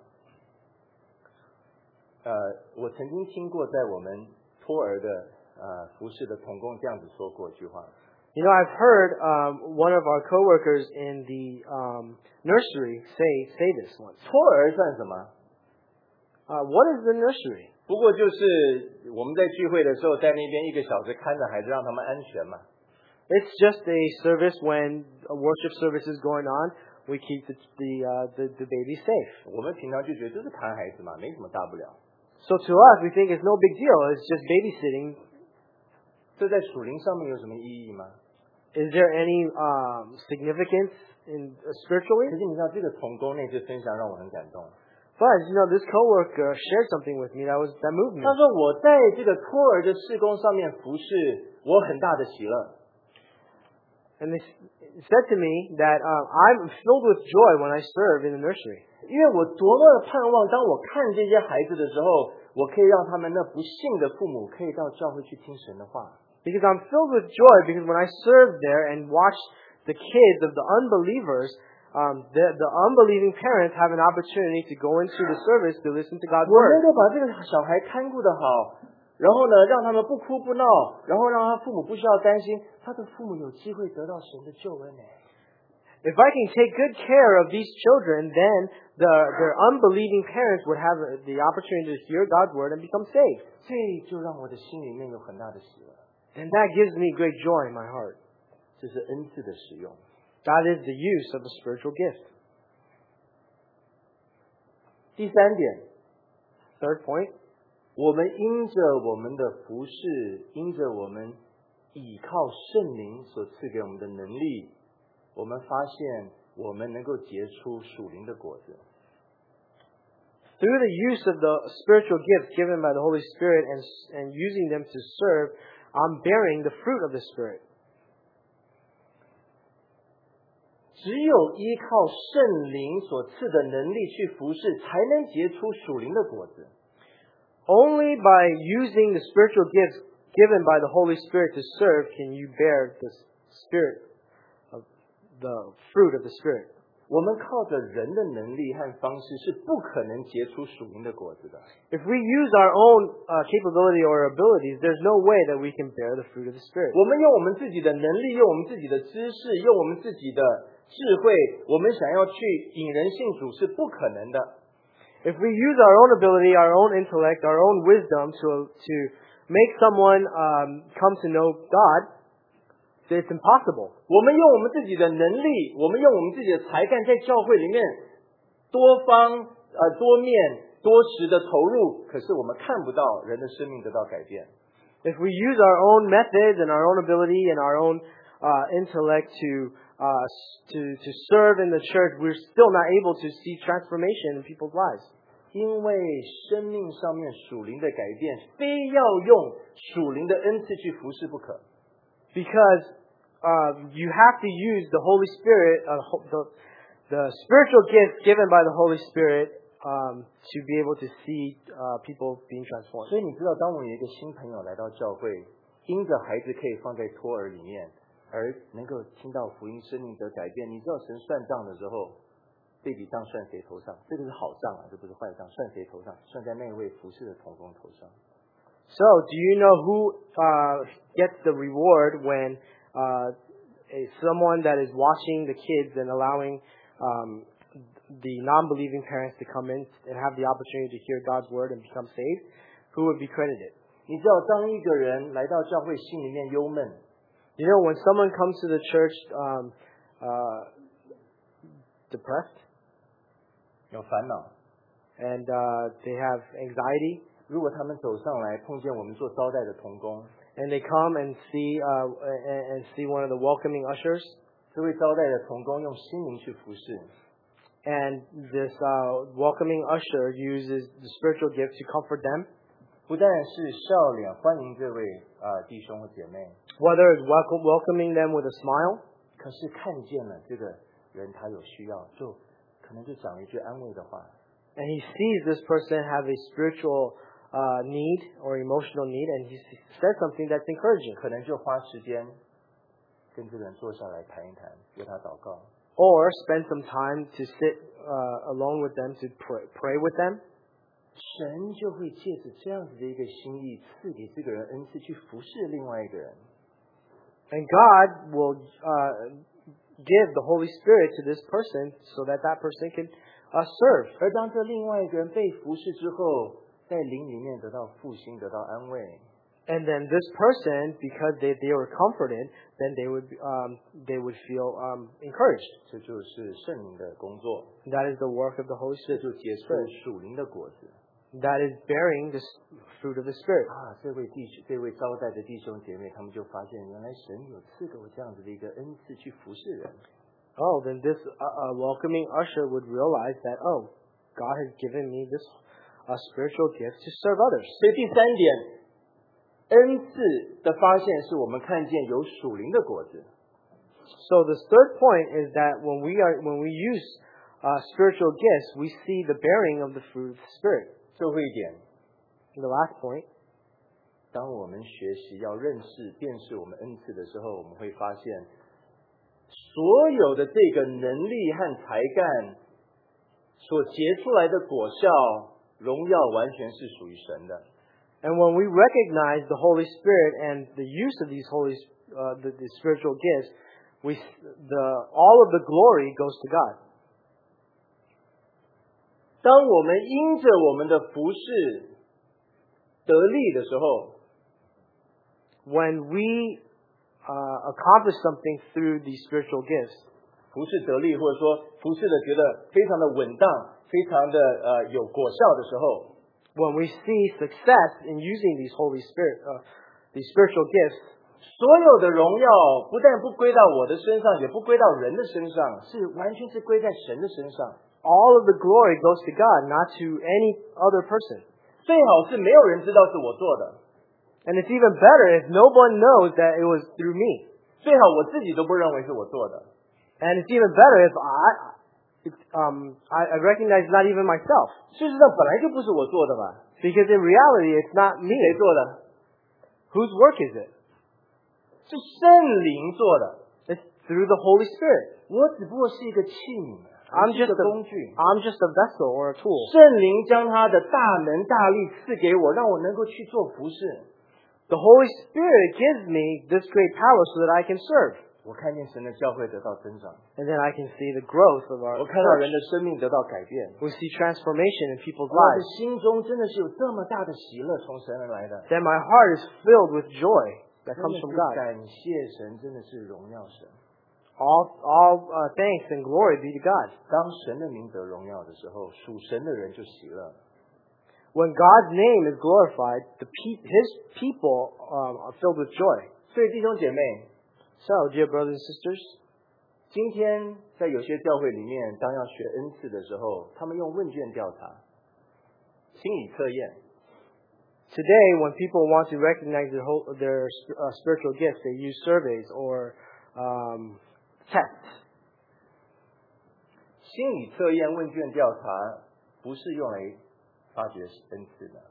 我曾经听过在我们托儿的服侍的同工这样子说过一句话。 You know, I've heard one of our coworkers in the nursery say this once. 托儿算什么？ What is the nursery? 不过就是我们在聚会的时候，在那边1个小时看着孩子，让他们安全嘛。 It's just a service when a worship service is going on. We keep the baby safe. 我们平常就觉得就是看孩子嘛，没什么大不了。 So to us, we think it's no big deal. It's just babysitting. 这在属灵上面有什么意义吗？ Is there any significance in 可 spiritually? 是你知道，这个同工那次分享让我很感动。 But you know, this coworker shared something with me that moved me. 他说我在这个托儿的事工上面服侍，我很大的喜乐。 And they said to me that I'm filled with joy when I serve in the nursery. 因为我多么的盼望，当我看这些孩子的时候，我可以让他们那不信的父母可以到教会去听神的话。 Because I'm filled with joy because when I serve there and watch the kids of the unbelievers, the unbelieving parents have an opportunity to go into the service to listen to God's 我能 word. 够把这个小孩看顾得好，然后呢，让他们不哭不闹，然后让他父母不需要担心，他的父母有机会得到神的救恩呢。 If I can take good care of these children, then their unbelieving parents would have the opportunity to hear God's word and become saved. 这就让我的心里面有很大的喜乐。 And that gives me great joy in my heart. 这是恩赐的使用。 That is the use of a spiritual gift. 第3点， Third point, 我们因着我们的服侍，因着我们倚靠圣灵所赐给我们的能力，我们发现我们能够结出属灵的果子。 through the use of the spiritual gifts given by the Holy Spirit and using them to serve, I'm bearing the fruit of the Spirit. 只有依靠圣灵所赐的能力去服侍，才能结出属灵的果子。 Only by using the spiritual gifts given by the Holy Spirit to serve can you bear the fruit of the Spirit. 我们靠着人的能力和方式是不可能结出属灵的果子的。 If we use our own capability or abilities, there's no way that we can bear the fruit of the Spirit. 我们用我们自己的能力，用我们自己的知识，用我们自己的智慧，我们想要去引人信主是不可能的。 If we use our own ability, our own intellect, our own wisdom to make someone come to know God, it's impossible. 我们用我们自己的能力，我们用我们自己的才干，在教会里面多方多面多时的投入，可是我们看不到人的生命得到改变。 If we use our own methods and our own ability and our own intellect to serve in the church, we're still not able to see transformation in people's lives. 因为生命上面属灵的改变，非要用属灵的恩赐去服侍不可。 Because you have to use the Holy Spirit, the spiritual gifts given by the Holy Spirit to be able to see people being transformed. 所以你知道，当我有一个新朋友来到教会，因着孩子可以放在托儿里面，而能够听到福音，生命得改变。你知道神算账的时候，这笔账算谁头上？这个是好账啊，这不是坏账，算谁头上？算在那位服侍的同工头上。 So, do you know who gets the reward when someone that is watching the kids and allowing the non-believing parents to come in and have the opportunity to hear God's word and become saved? Who would be credited? 你知道，当一个人来到教会，心里面忧闷， You know, when someone comes to the church depressed 有烦恼， and they have anxiety, 如果他们走上来碰见我们做招待的同工， and they come and see one of the welcoming ushers, 这位招待的同工用心灵去服侍， and this welcoming usher uses the spiritual gift to comfort them, 不但是笑脸欢迎这位弟兄或姐妹， whether it's welcoming them with a smile, 可是看见了这个人他有需要，就可能就讲了一句安慰的话， and he sees this person have a spiritual need or emotional need, and he says something that's encouraging, 可能就花时间跟这个人坐下来谈一谈，为他祷告。 or spend some time to sit alone with them to pray with them. 神就会借着这样子的一个心意，赐给这个人恩赐去服侍另外一个人。 And God will give the Holy Spirit to this person so that that person can serve. 而当这另外一个人被服侍之后，在灵里面得到复兴，得到安慰。 And then this person, because they were comforted, then they would feel encouraged. 这就是圣灵的工作， That is the work of the Holy 这 Spirit. 就结出属灵的果子。 That is bearing the fruit of the Spirit. 这位招待的弟兄姐妹，他们就发现，原来神有赐给我这样子的一个恩赐去服侍人。 Oh, then this welcoming usher would realize that, oh, God has given me this spiritual gift to serve others. 所以第三点，恩赐的发现是我们看见有属灵的果子。 So the third point is that when we use spiritual gifts, we see the bearing of the fruit of the Spirit. 最后一点， And the last point, 当我们学习要认识、辨识我们恩赐的时候，我们会发现，所有的这个能力和才干所结出来的果效、荣耀，完全是属于神的。 and when we recognize the Holy Spirit and the use of these the spiritual gifts, all of the glory goes to God. 当我们因着我们的服侍得力的时候， When we accomplish something through these spiritual gifts, 服侍得力，或者说服侍的觉得非常的稳当，非常的有果效的时候， when we see success in using these these spiritual gifts, 所有的荣耀不但不归到我的身上，也不归到人的身上，是完全是归在神的身上。 all of the glory goes to God, not to any other person. 最好是没有人知道是我做的， And it's even better if no one knows that it was through me. 最好我自己都不认为是我做的。 And it's even better if I recognize not even myself. 事实上本来就不是我做的嘛， Because in reality, it's not me. 谁做的？ Whose work is it? 是圣灵做的。 It's through the Holy Spirit. 我只不过是一个器皿， I'm 我是一 just 个工具。 I'm just a vessel or a tool. 圣灵将他的大能大力赐给我，让我能够去做服侍。 The Holy Spirit gives me this great power so that I can serve. 我看见神的教会得到增长， And then I can see the growth of our 我看到 church. 人的生命得到改变。 We see transformation in people's 我的 lives. 心中真的是有这么大的喜乐从神而来的， Then my heart is filled with joy that 真 comes 的 from 是 God. 感谢神，真的是荣耀神。 All thanks and glory be to God. 当神的名得荣耀的时候，属神的人就喜乐。 When God's name is glorified, His people are filled with joy. 所以弟兄姐妹， So, dear brothers and sisters, 今天在有些教会里面，当要学恩赐的时候，他们用问卷调查、心理测验。 today when people want to recognize their spiritual gifts, they use surveys or tests. 心理测验、问卷调查不是用来发掘恩赐的。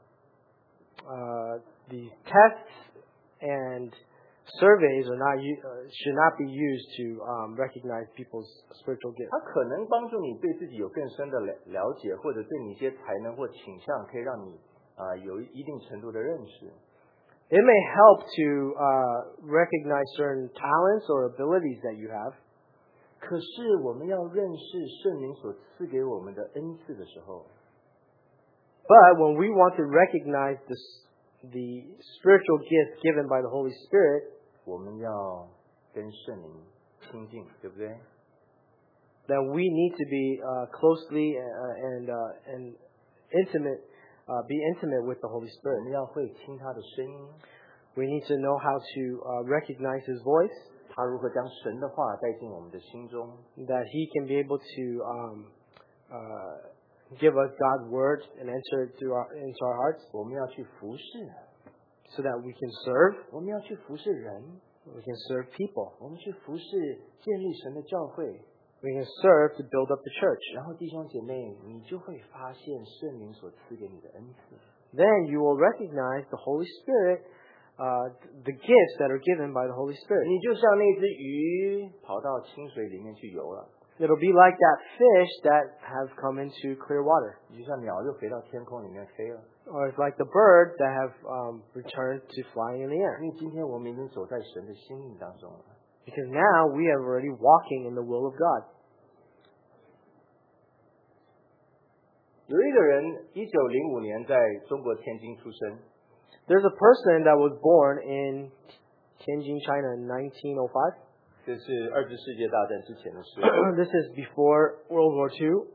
The tests and surveys should not be used to recognize people's spiritual gifts. 它可能帮助你对自己有更深的了解，或者对你一些才能或倾向，可以让你有一定程度的认识。 It may help to recognize certain talents or abilities that you have. 可是我们要认识圣灵所赐给我们的恩赐的时候， But when we want to recognize the spiritual gifts given by the Holy Spirit, 我们要跟圣灵亲近，对不对？ then we need to be closely and intimate, be intimate with the Holy 我 Spirit. 们要会听他的声音， We need to know how to recognize His voice, 他如何将神的话带进我们的心中， that He can be able to give us God's word and enter it into our hearts, 我们要去服侍， so that we can serve. 我们要去服侍人， We can serve people. 我们去服侍建立神的教会。 We can serve to build up the church. 然后弟兄姐妹，你就会发现圣灵所赐给你的恩赐。 Then you will recognize the Holy Spirit, the gifts that are given by the Holy Spirit. 你就像那只鱼跑到清水里面去游了， It'll be like that fish that have come into clear water. 就像鸟又飞到天空里面飞了。 Or it's like the bird that have returned to flying in the air. 因为今天我们已经走在神的心意当中了。 Because now we are already walking in the will of God. 有一个人1905年在中国天津出生， There's a person that was born in Tianjin, China in 1905. 这是二次世界大战之前的事。 This is before World War II.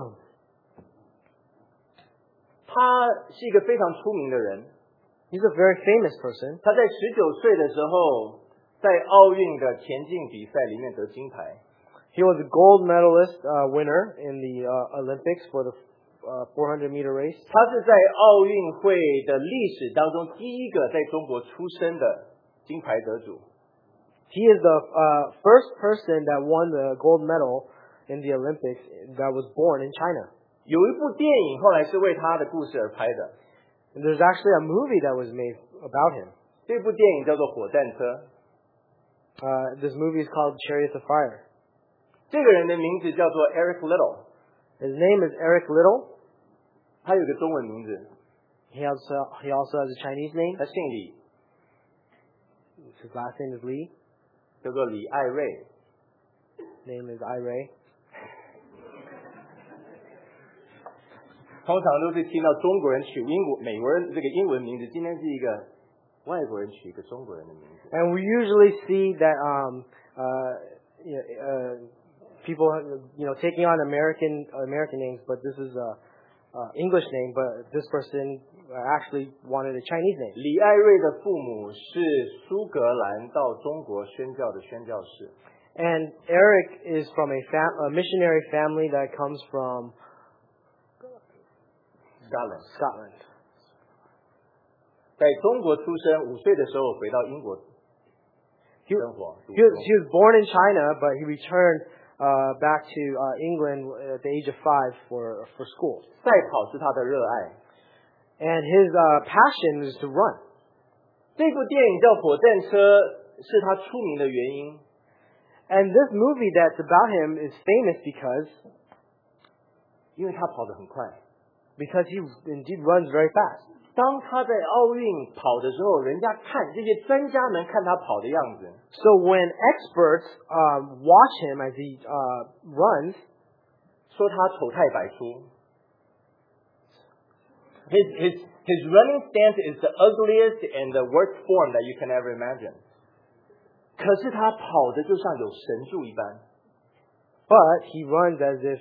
他是一个非常出名的人。 He's a very famous person. 他在19岁的时候，在奥运的田径比赛里面得金牌。 He was a gold medalist winner in the Olympics for the 400-meter race. 他是在奥运会的历史当中第一个在中国出生的金牌得主。 He is the first person that won the gold medal in the Olympics that was born in China. 有一部电影后来是为他的故事而拍的， And there's actually a movie that was made about him. 这部电影叫做《火战车》。 This movie is called Chariots of Fire. 这个人的名字叫做 Eric Little， His name is Eric Little. 他有个中文名字， He also has a Chinese name. 他姓李， His last name is Li. 叫做李艾瑞。 Name is Ai Ray. 通常都是听到中国人取美国人这个英文名字，今天是一个外国人取一个中国人的名字。 And we usually see that people taking on American names, but this is a English name. But this person actually wanted a Chinese name. 李艾瑞的父母是苏格兰到中国宣教的宣教士。 And Eric is from a missionary family that comes from Scotland. 在中国出生，5岁的时候回到英国 He 生活。 was born in China, but he returned back to England at the age of 5 for school. 赛跑是他的热爱。 And his passion is to run. 这部电影叫《火战车》，是他出名的原因。 And this movie that's about him is famous because 因为他跑得很快。 he indeed runs very fast. 当他在奥运跑的时候，人家看这些专家们看他跑的样子， So when experts watch him as he runs, 说他丑态百出。His running stance is the ugliest and the worst form that you can ever imagine. 可是他跑的就像有神助一般。 but he runs as if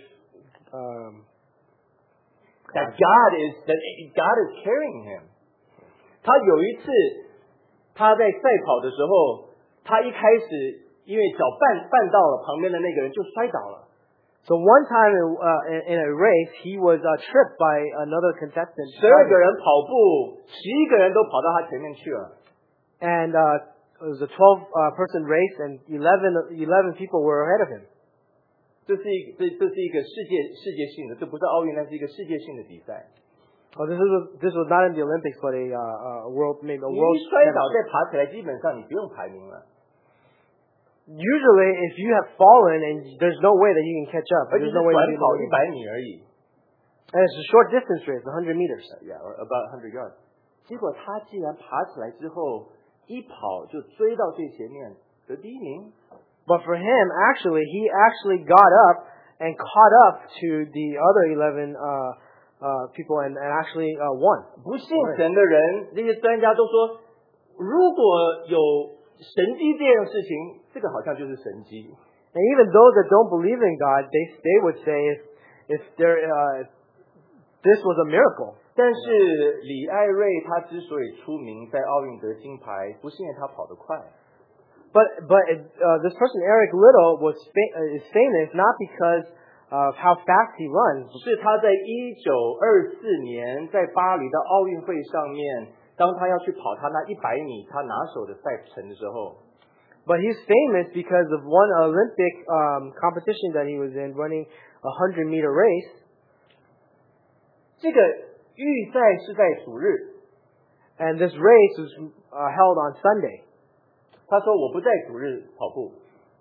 That God is carrying him. 他有一次他在赛跑的时候，他一开始因为脚绊到了旁边的那个人就摔倒了。 So one time in a race, he was tripped by another contestant. 12个人跑步，11个人都跑到他前面去了。 And it was a 12-person race, and 11 people were ahead of him. 这是一个世界性的，这不是奥运，那是一个世界性的比赛。 Oh, this was not in the Olympics, but a world 你 world. 一摔倒再爬起来，基本上你不用排名了。 Usually, if you have fallen and there's no way that you can catch up, 而且 there's 是 no way 短 you 跑 can. 100米而已。 And it's a short distance race, 100 meters. Yeah, or about 100 yards. 结果他既然爬起来之后，一跑就追到最前面，得第一名。 But for him, he actually got up and caught up to the other 11 people and actually won. 不信神的人，这些专家都说，如果有神迹这样的事情，这个好像就是神迹。 And even those that don't believe in God, they would say if this was a miracle. 但是李艾瑞他之所以出名，在奥运得金牌，不是因为他跑得快， But this person Eric Little is famous not because of how fast he runs. 是他在1924年在巴黎的奥运会上面，当他要去跑他那100米他拿手的赛程的时候， But he's famous because of one Olympic competition that he was in, running a 100-meter race. 这个预赛是在主日， And this race was held on Sunday. 他说我不在主日跑步，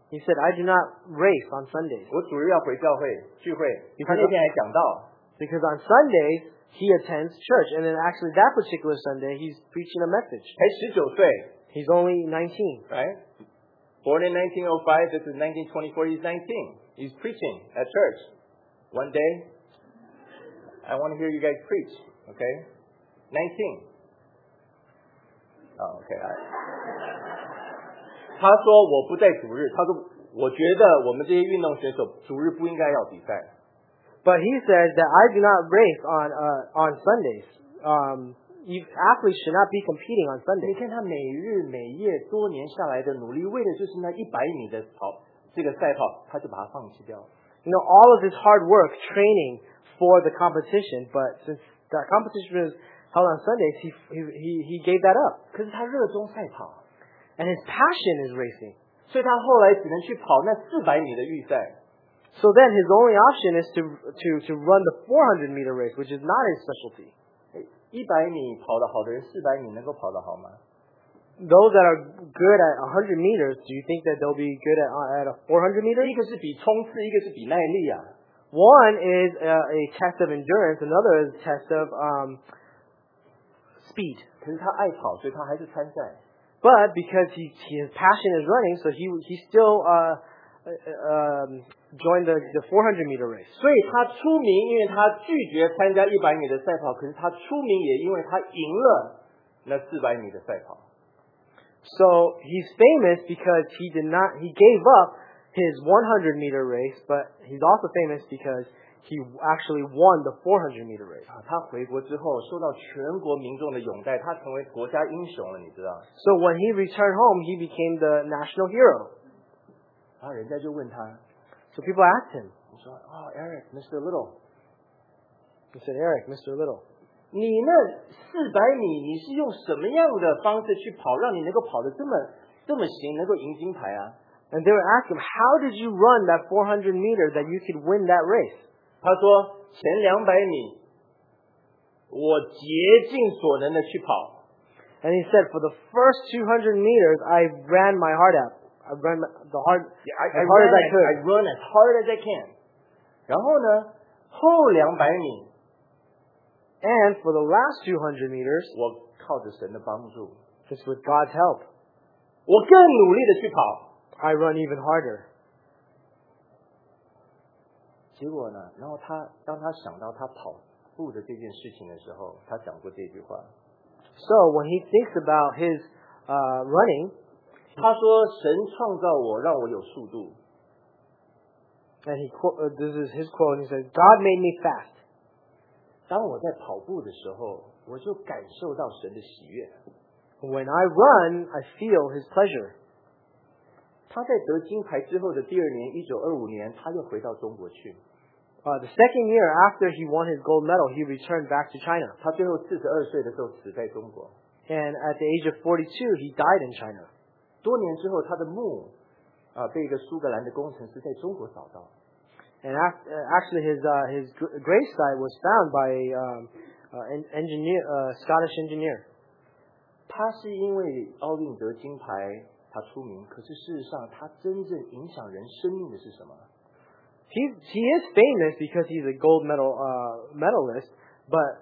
He said, I do not race on Sundays. 我主日要回教会聚会。他那天还讲到， Because on Sundays, he attends church. And then actually that particular Sunday, he's preaching a message. 才19岁 He's only 19. ，right? Born in 1905, this is 1924, he's 19. He's preaching at church. One day, I want to hear you guys preach, okay? 19. Oh, okay. 他说我不在主日，他说我觉得我们这些运动选手主日不应该要比赛。 But he says that I do not race on Sundays. Athletes should not be competing on 你 Sundays. 看他每日每夜多年下来的努力，为的就是那100米的这个赛跑，他就把它放弃掉。 You know, all of his hard work training for the competition, but since that competition was held on Sundays, he gave that up. 可是他热衷赛跑， And his passion is racing. 所以他后来只能去跑那400米的预赛。 So then his only option is to run the 400-meter race, which is not his specialty. 100米跑得好的人，400米能够跑得好吗？ Those that are good at 100 meters, do you think that they'll be good at a 400 meters? 一个是比冲刺，一个是比耐力啊。 One is a test of endurance, another is a test of speed. 可是他爱跑，所以他还是参赛。 But because his passion is running, so he still joined the 400-meter race. 所以他出名，因为他拒绝参加100米的赛跑。可是他出名也因为他赢了那400米的赛跑。 So he's famous because he gave up his 100-meter race, but he's also famous because he actually won the 400-meter race. 他回国之后受到全国民众的拥戴，他成为国家英雄了，你知道？ So when he returned home, he became the national hero. 然后人家就问他， So people asked him. 你说哦 ，Eric，Mr. Little， He said, Eric, Mr. Little, 你那400米你是用什么样的方式去跑，让你能够跑得这么行，能够赢金牌啊？ and they would ask him, how did you run that 400 meters that you could win that race? 他说前200米我竭尽所能的去跑， And he said, for the first 200 meters, I ran my heart out. I ran as hard as I could. I run as hard as I can。然后呢，后200米 And for the last 200 meters, 我靠着神的帮助， just with God's help, 我更努力的去跑。 I run even harder. 结果呢，然后当他想到他跑步的这件事情的时候，他讲过这句话。 So when he thinks about his running, 他说：“神创造我，让我有速度。 and this is his quote, he says, God made me fast. 当我在跑步的时候，我就感受到神的喜悦。 When I run, I feel his pleasure. 他在得金牌之后的第2年，1925年，他又回到中国去。 The second year after he won his gold medal, he returned back to China. 他最后42岁的时候死在中国。 And at the age of 42, he died in China. 多年之后，他的墓被一个苏格兰的工程师在中国找到。 And actually, his gravesite was found by an Scottish engineer. 他是因为奥运得金牌，他出名。可是事实上，他真正影响人生命的是什么？ He is famous because he's a gold medalist, but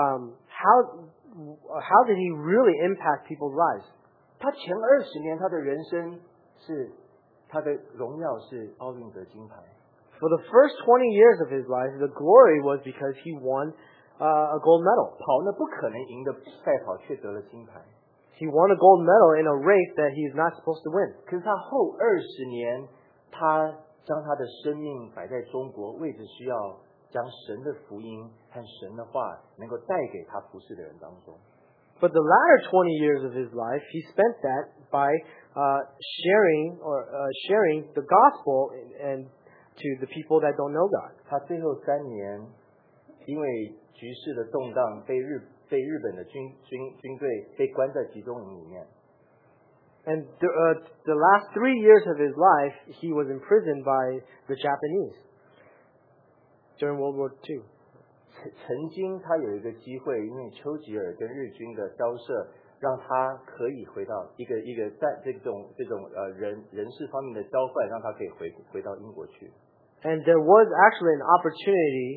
how did he really impact people's lives? 他前20年他的人生是他的荣耀是奥运得金牌。 For the first 20 years of his life, the glory was because he won a gold medal. 跑那不可能赢的赛跑，却得了金牌。 He won a gold medal in a race that he is not supposed to win. 可是他后20年，他将他的生命摆在中国，为着需要将神的福音和神的话能够带给他服侍的人当中。 But the latter 20 years of his life, he spent that by sharing the gospel and to the people that don't know God. 他最后3年，因为局势的动荡，被日本的军队被关在集中营里面。 And the last 3 years of his life, he was imprisoned by the Japanese during World War II. 曾经他有一个机会，因为丘吉尔跟日军的交涉， 让他可以回到一个在这种人事方面的交换，让他可以回到英国去。 And there was actually an opportunity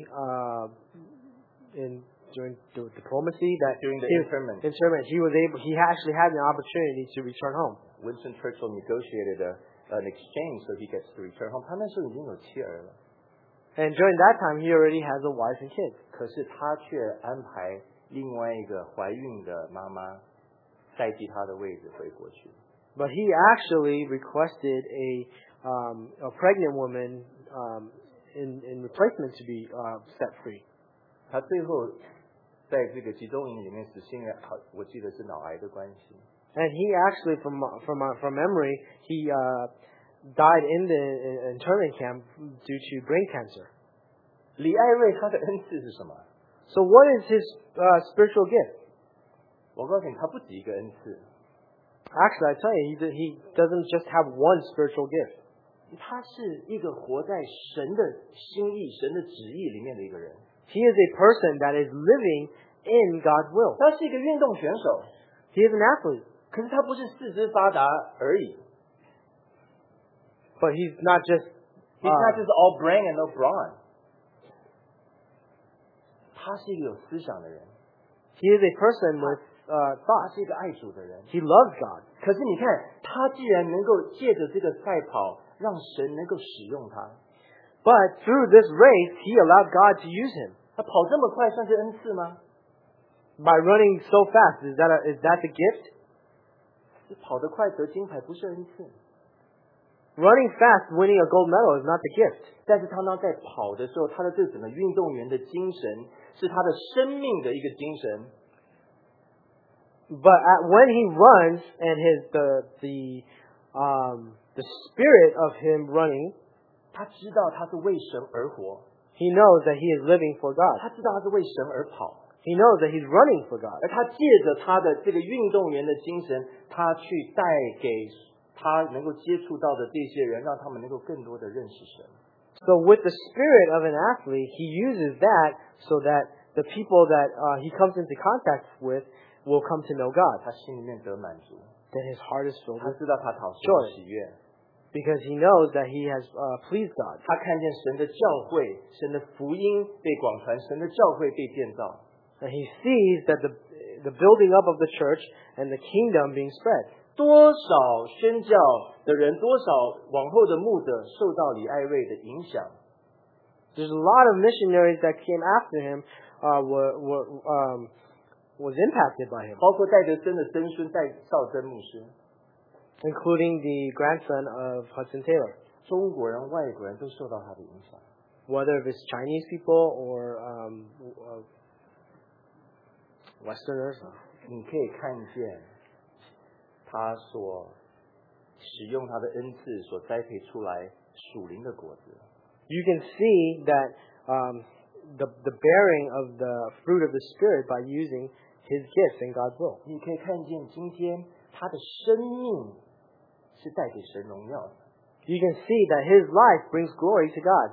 during the diplomacy that During the internment. he actually had an opportunity to return home. Winston Churchill negotiated an exchange so he gets to return home. 他那时候已经有妻儿了， And during that time, he already has a wife and kids. 可是他却安排另外一个怀孕的妈妈代替他的位置回国去。 But he actually requested a pregnant woman in replacement to be set free. 他最后在这个集中营里面死，因为我记得是脑癌的关系。 And he actually, from memory, he died in the internment camp due to brain cancer. 李艾瑞他的恩赐是什么？ So what is his spiritual gift? 我告诉你，他不止一个恩赐， Actually, I tell you, he doesn't just have one spiritual gift. 他是一个活在神的心意、神的旨意里面的一个人。 He is a person that is living in God's will. 他是一个运动选手， He is an athlete, 可是他不是四肢发达而已。 but he's not just He's not just all brain and no brawn. 他是一个有思想的人， he is a person with 他 thoughts. 是一个爱主的人。 He loves God. 可是你看，他既然能够借着这个赛跑，让神能够使用他， But through this race, he allowed God to use him. 他跑这么快，算是恩赐吗？ By running so fast, is that the gift? 跑得快得金牌不是恩赐， Running fast, winning a gold medal is not the gift. 但是他在跑的时候，他的这整个运动员的精神是他的生命的一个精神。 But when he runs and the spirit of him running, 他知道他是为神而活， he knows that he is living for God. 他知道他是为神而跑， He knows that he's running for God. 而他借着他的这个运动员的精神，他去带给他能够接触到的这些人，让他们能够更多的认识神。 So with the spirit of an athlete, he uses that so that the people that he comes into contact with will come to know God. 他心里面得满足， Then his heart is filled 他 with 知道他讨神 Joy. 的喜悦， because he knows that he has pleased God. 他看见神的教会、神的福音被广传，神的教会被建造。 And he sees that the building up of the church and the kingdom being spread. 多少宣教的人，多少往后的牧者受到李艾瑞的影响。 There's a lot of missionaries that came after him was impacted by him, 包括戴德生的曾孙戴绍曾牧师， including the grandson of Hudson Taylor. 中国人、外国人都受到他的影响。 Whether it's Chinese people or Westerners. 你可以看见他所使用他的恩赐所栽培出来属灵的果子。 You can see that the bearing of the fruit of the Spirit by using his gifts in God's will. 你可以看见今天他的生命是带给神荣耀的。 You can see that his life brings glory to God.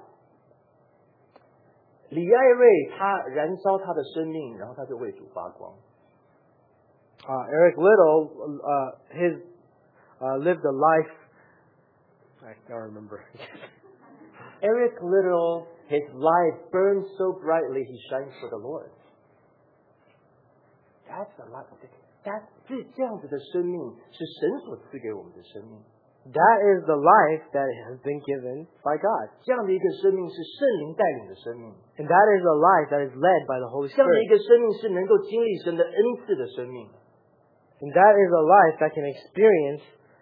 李艾瑞他燃烧他的生命，然后他就为主发光。 Eric Little, lived a life. I can't remember. Eric Little, his life burns so brightly, he shines for the Lord. That's a lot. 这样子的生命是神所赐给我们的生命。 That is the life that has been given by God. 这样的一个生命是圣灵带领的生命。 And that is a life that is led by the Holy 这样的一 Spirit. 个生命是能够经历神的恩赐的生命。 And that is a life that can experience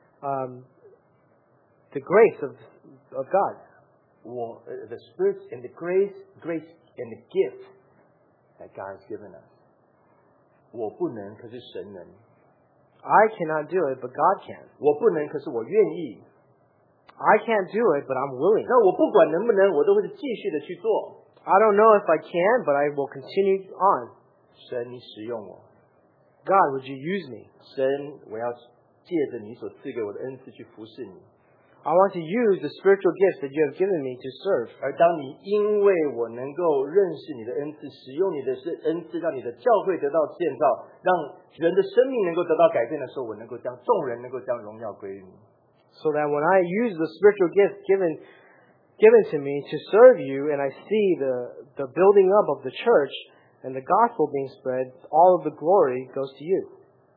the grace of God. The Spirit and the grace and the gift that God has given us. 我不能，可是神能。 I cannot do it, but God can. 我不能，可是我愿意。 I can't do it, but I'm willing. 那我不管能不能，我都会继续的去做。 I don't know if I can, but I will continue on. 神，你使用我。 God, would you use me? 神，我要借着你所赐给我的恩赐去服侍你。 I want to use the spiritual gifts that you have given me to serve. 而当你因为我能够认识你的恩赐，使用你的恩赐，让你的教会得到建造，让人的生命能够得到改变的时候，我能够将众人能够将荣耀归于你。 So that when I use the spiritual gifts given to me to serve you, and I see the building up of the church and the gospel being spread, all of the glory goes to you.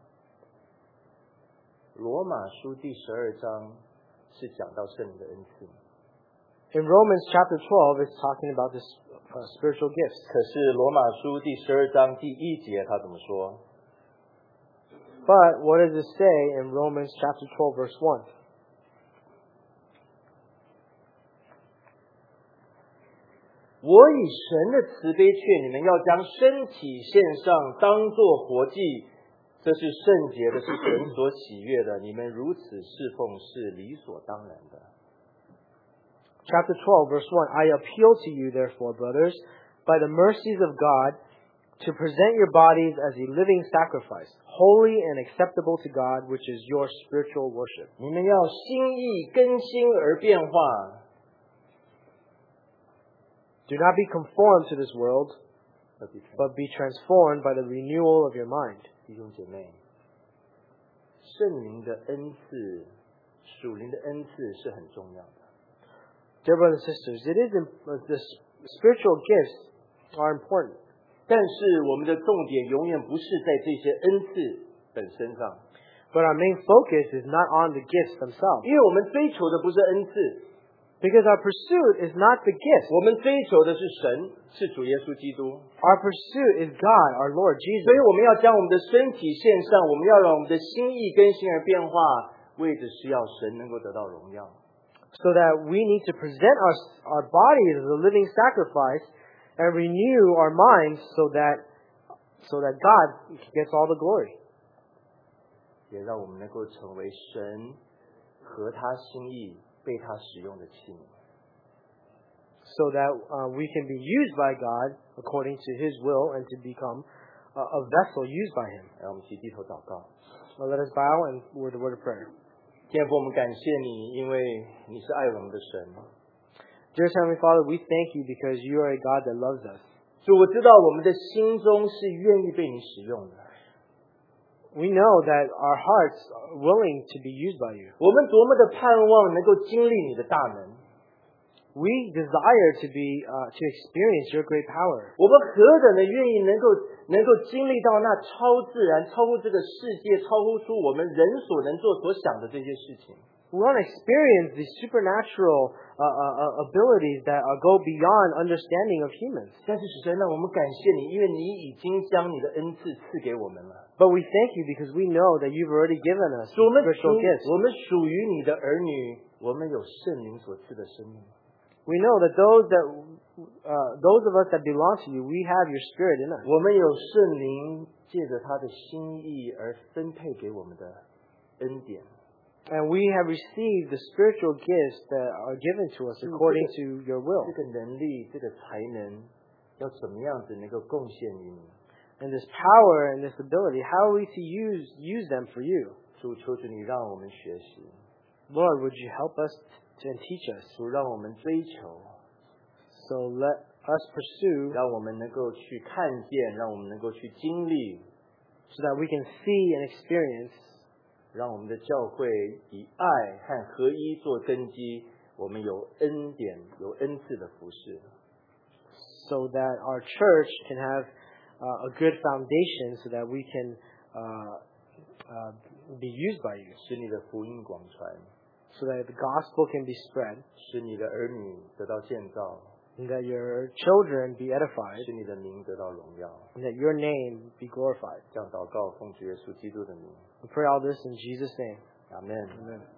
罗马书第12章是讲到圣灵的恩赐， In Romans chapter 12, it's talking about this spiritual gifts. 可是罗马书第12章第1节他怎么说？ But what does it say in Romans chapter 12, verse 1? 我以神的慈悲劝你们，要将身体献上，当作活祭，这是圣洁的，是神所喜悦的。你们如此侍奉是理所当然的。 Chapter 12, verse 1. I appeal to you, therefore, brothers, by the mercies of God, to present your bodies as a living sacrifice, holy and acceptable to God, which is your spiritual worship. 你们要心意更新而变化， Do not be conformed to this world, but be transformed by the renewal of your mind. 弟兄姐妹，圣灵的恩赐、属灵的恩赐是很重要的。 Dear brothers and sisters, the spiritual gifts are important. 但是我们的重点永远不是在这些恩赐本身上， But our main focus is not on the gifts themselves. 因为我们追求的不是恩赐， Because our pursuit is not the gifts. 我们追求的是神，是主耶稣基督。 Our pursuit is God, our Lord 所 Jesus. 以我们要将我们的身体献上，我们要让我们的心意更新而变化，为的是要神能够得到荣耀。 So that we need to present our bodies as a living sacrifice and renew our minds so that God gets all the glory. 也让我们能够成为神合他心意、被他使用的器皿。 So that we can be used by God according to His will and to become a vessel used by Him. 让我们一起低头祷告。 Well, let us bow and word a word of prayer. 天父，我们感谢你，因为你是爱我们的神。 Dear Heavenly Father, we thank you because you are a God that loves us. 主，我知道我们的心中是愿意被你使用的。 We know that our hearts are willing to be used by you. 我们多么的盼望能够经历你的大能， We desire to experience your great power. 我们何等的愿意能够经历到那超自然、超乎这个世界、超乎出我们人所能做所想的这些事情。 We want to experience the supernatural abilities that go beyond understanding of humans. 但是神，让我们感谢你，因为你已经将你的恩赐赐给我们了。 But we thank you because we know that you've already given us 我们 spiritual gifts. 我们属于你的儿女，我们有圣灵所赐的生命。 We know that those of us that belong to you, we have your spirit in us. 我们有圣灵借着他的心意而分配给我们的恩典。 And we have received the spiritual gifts that are given to us according to your will. 这个能力、这个才能，要怎么样子能够贡献于你？ And this power and this ability, how are we to use them for you? 主，求主你让我们学习， Lord, would you help us and teach us? 主让我们追求， So let us pursue 让我们能够去看见，让我们能够去经历， so that we can see and experience, 让我们的教会以爱和合一做根基，我们有恩典、有恩赐的服侍。 so that our church can have a good foundation so that we can be used by you, 使你的福音广传， so that the gospel can be spread, 使你的儿女得到建造， and that your children be edified, 使你的名得到荣耀。 and that your name be glorified. 这样祷告，奉主耶稣基督的名， We pray all this in Jesus' name. 阿门。 Amen.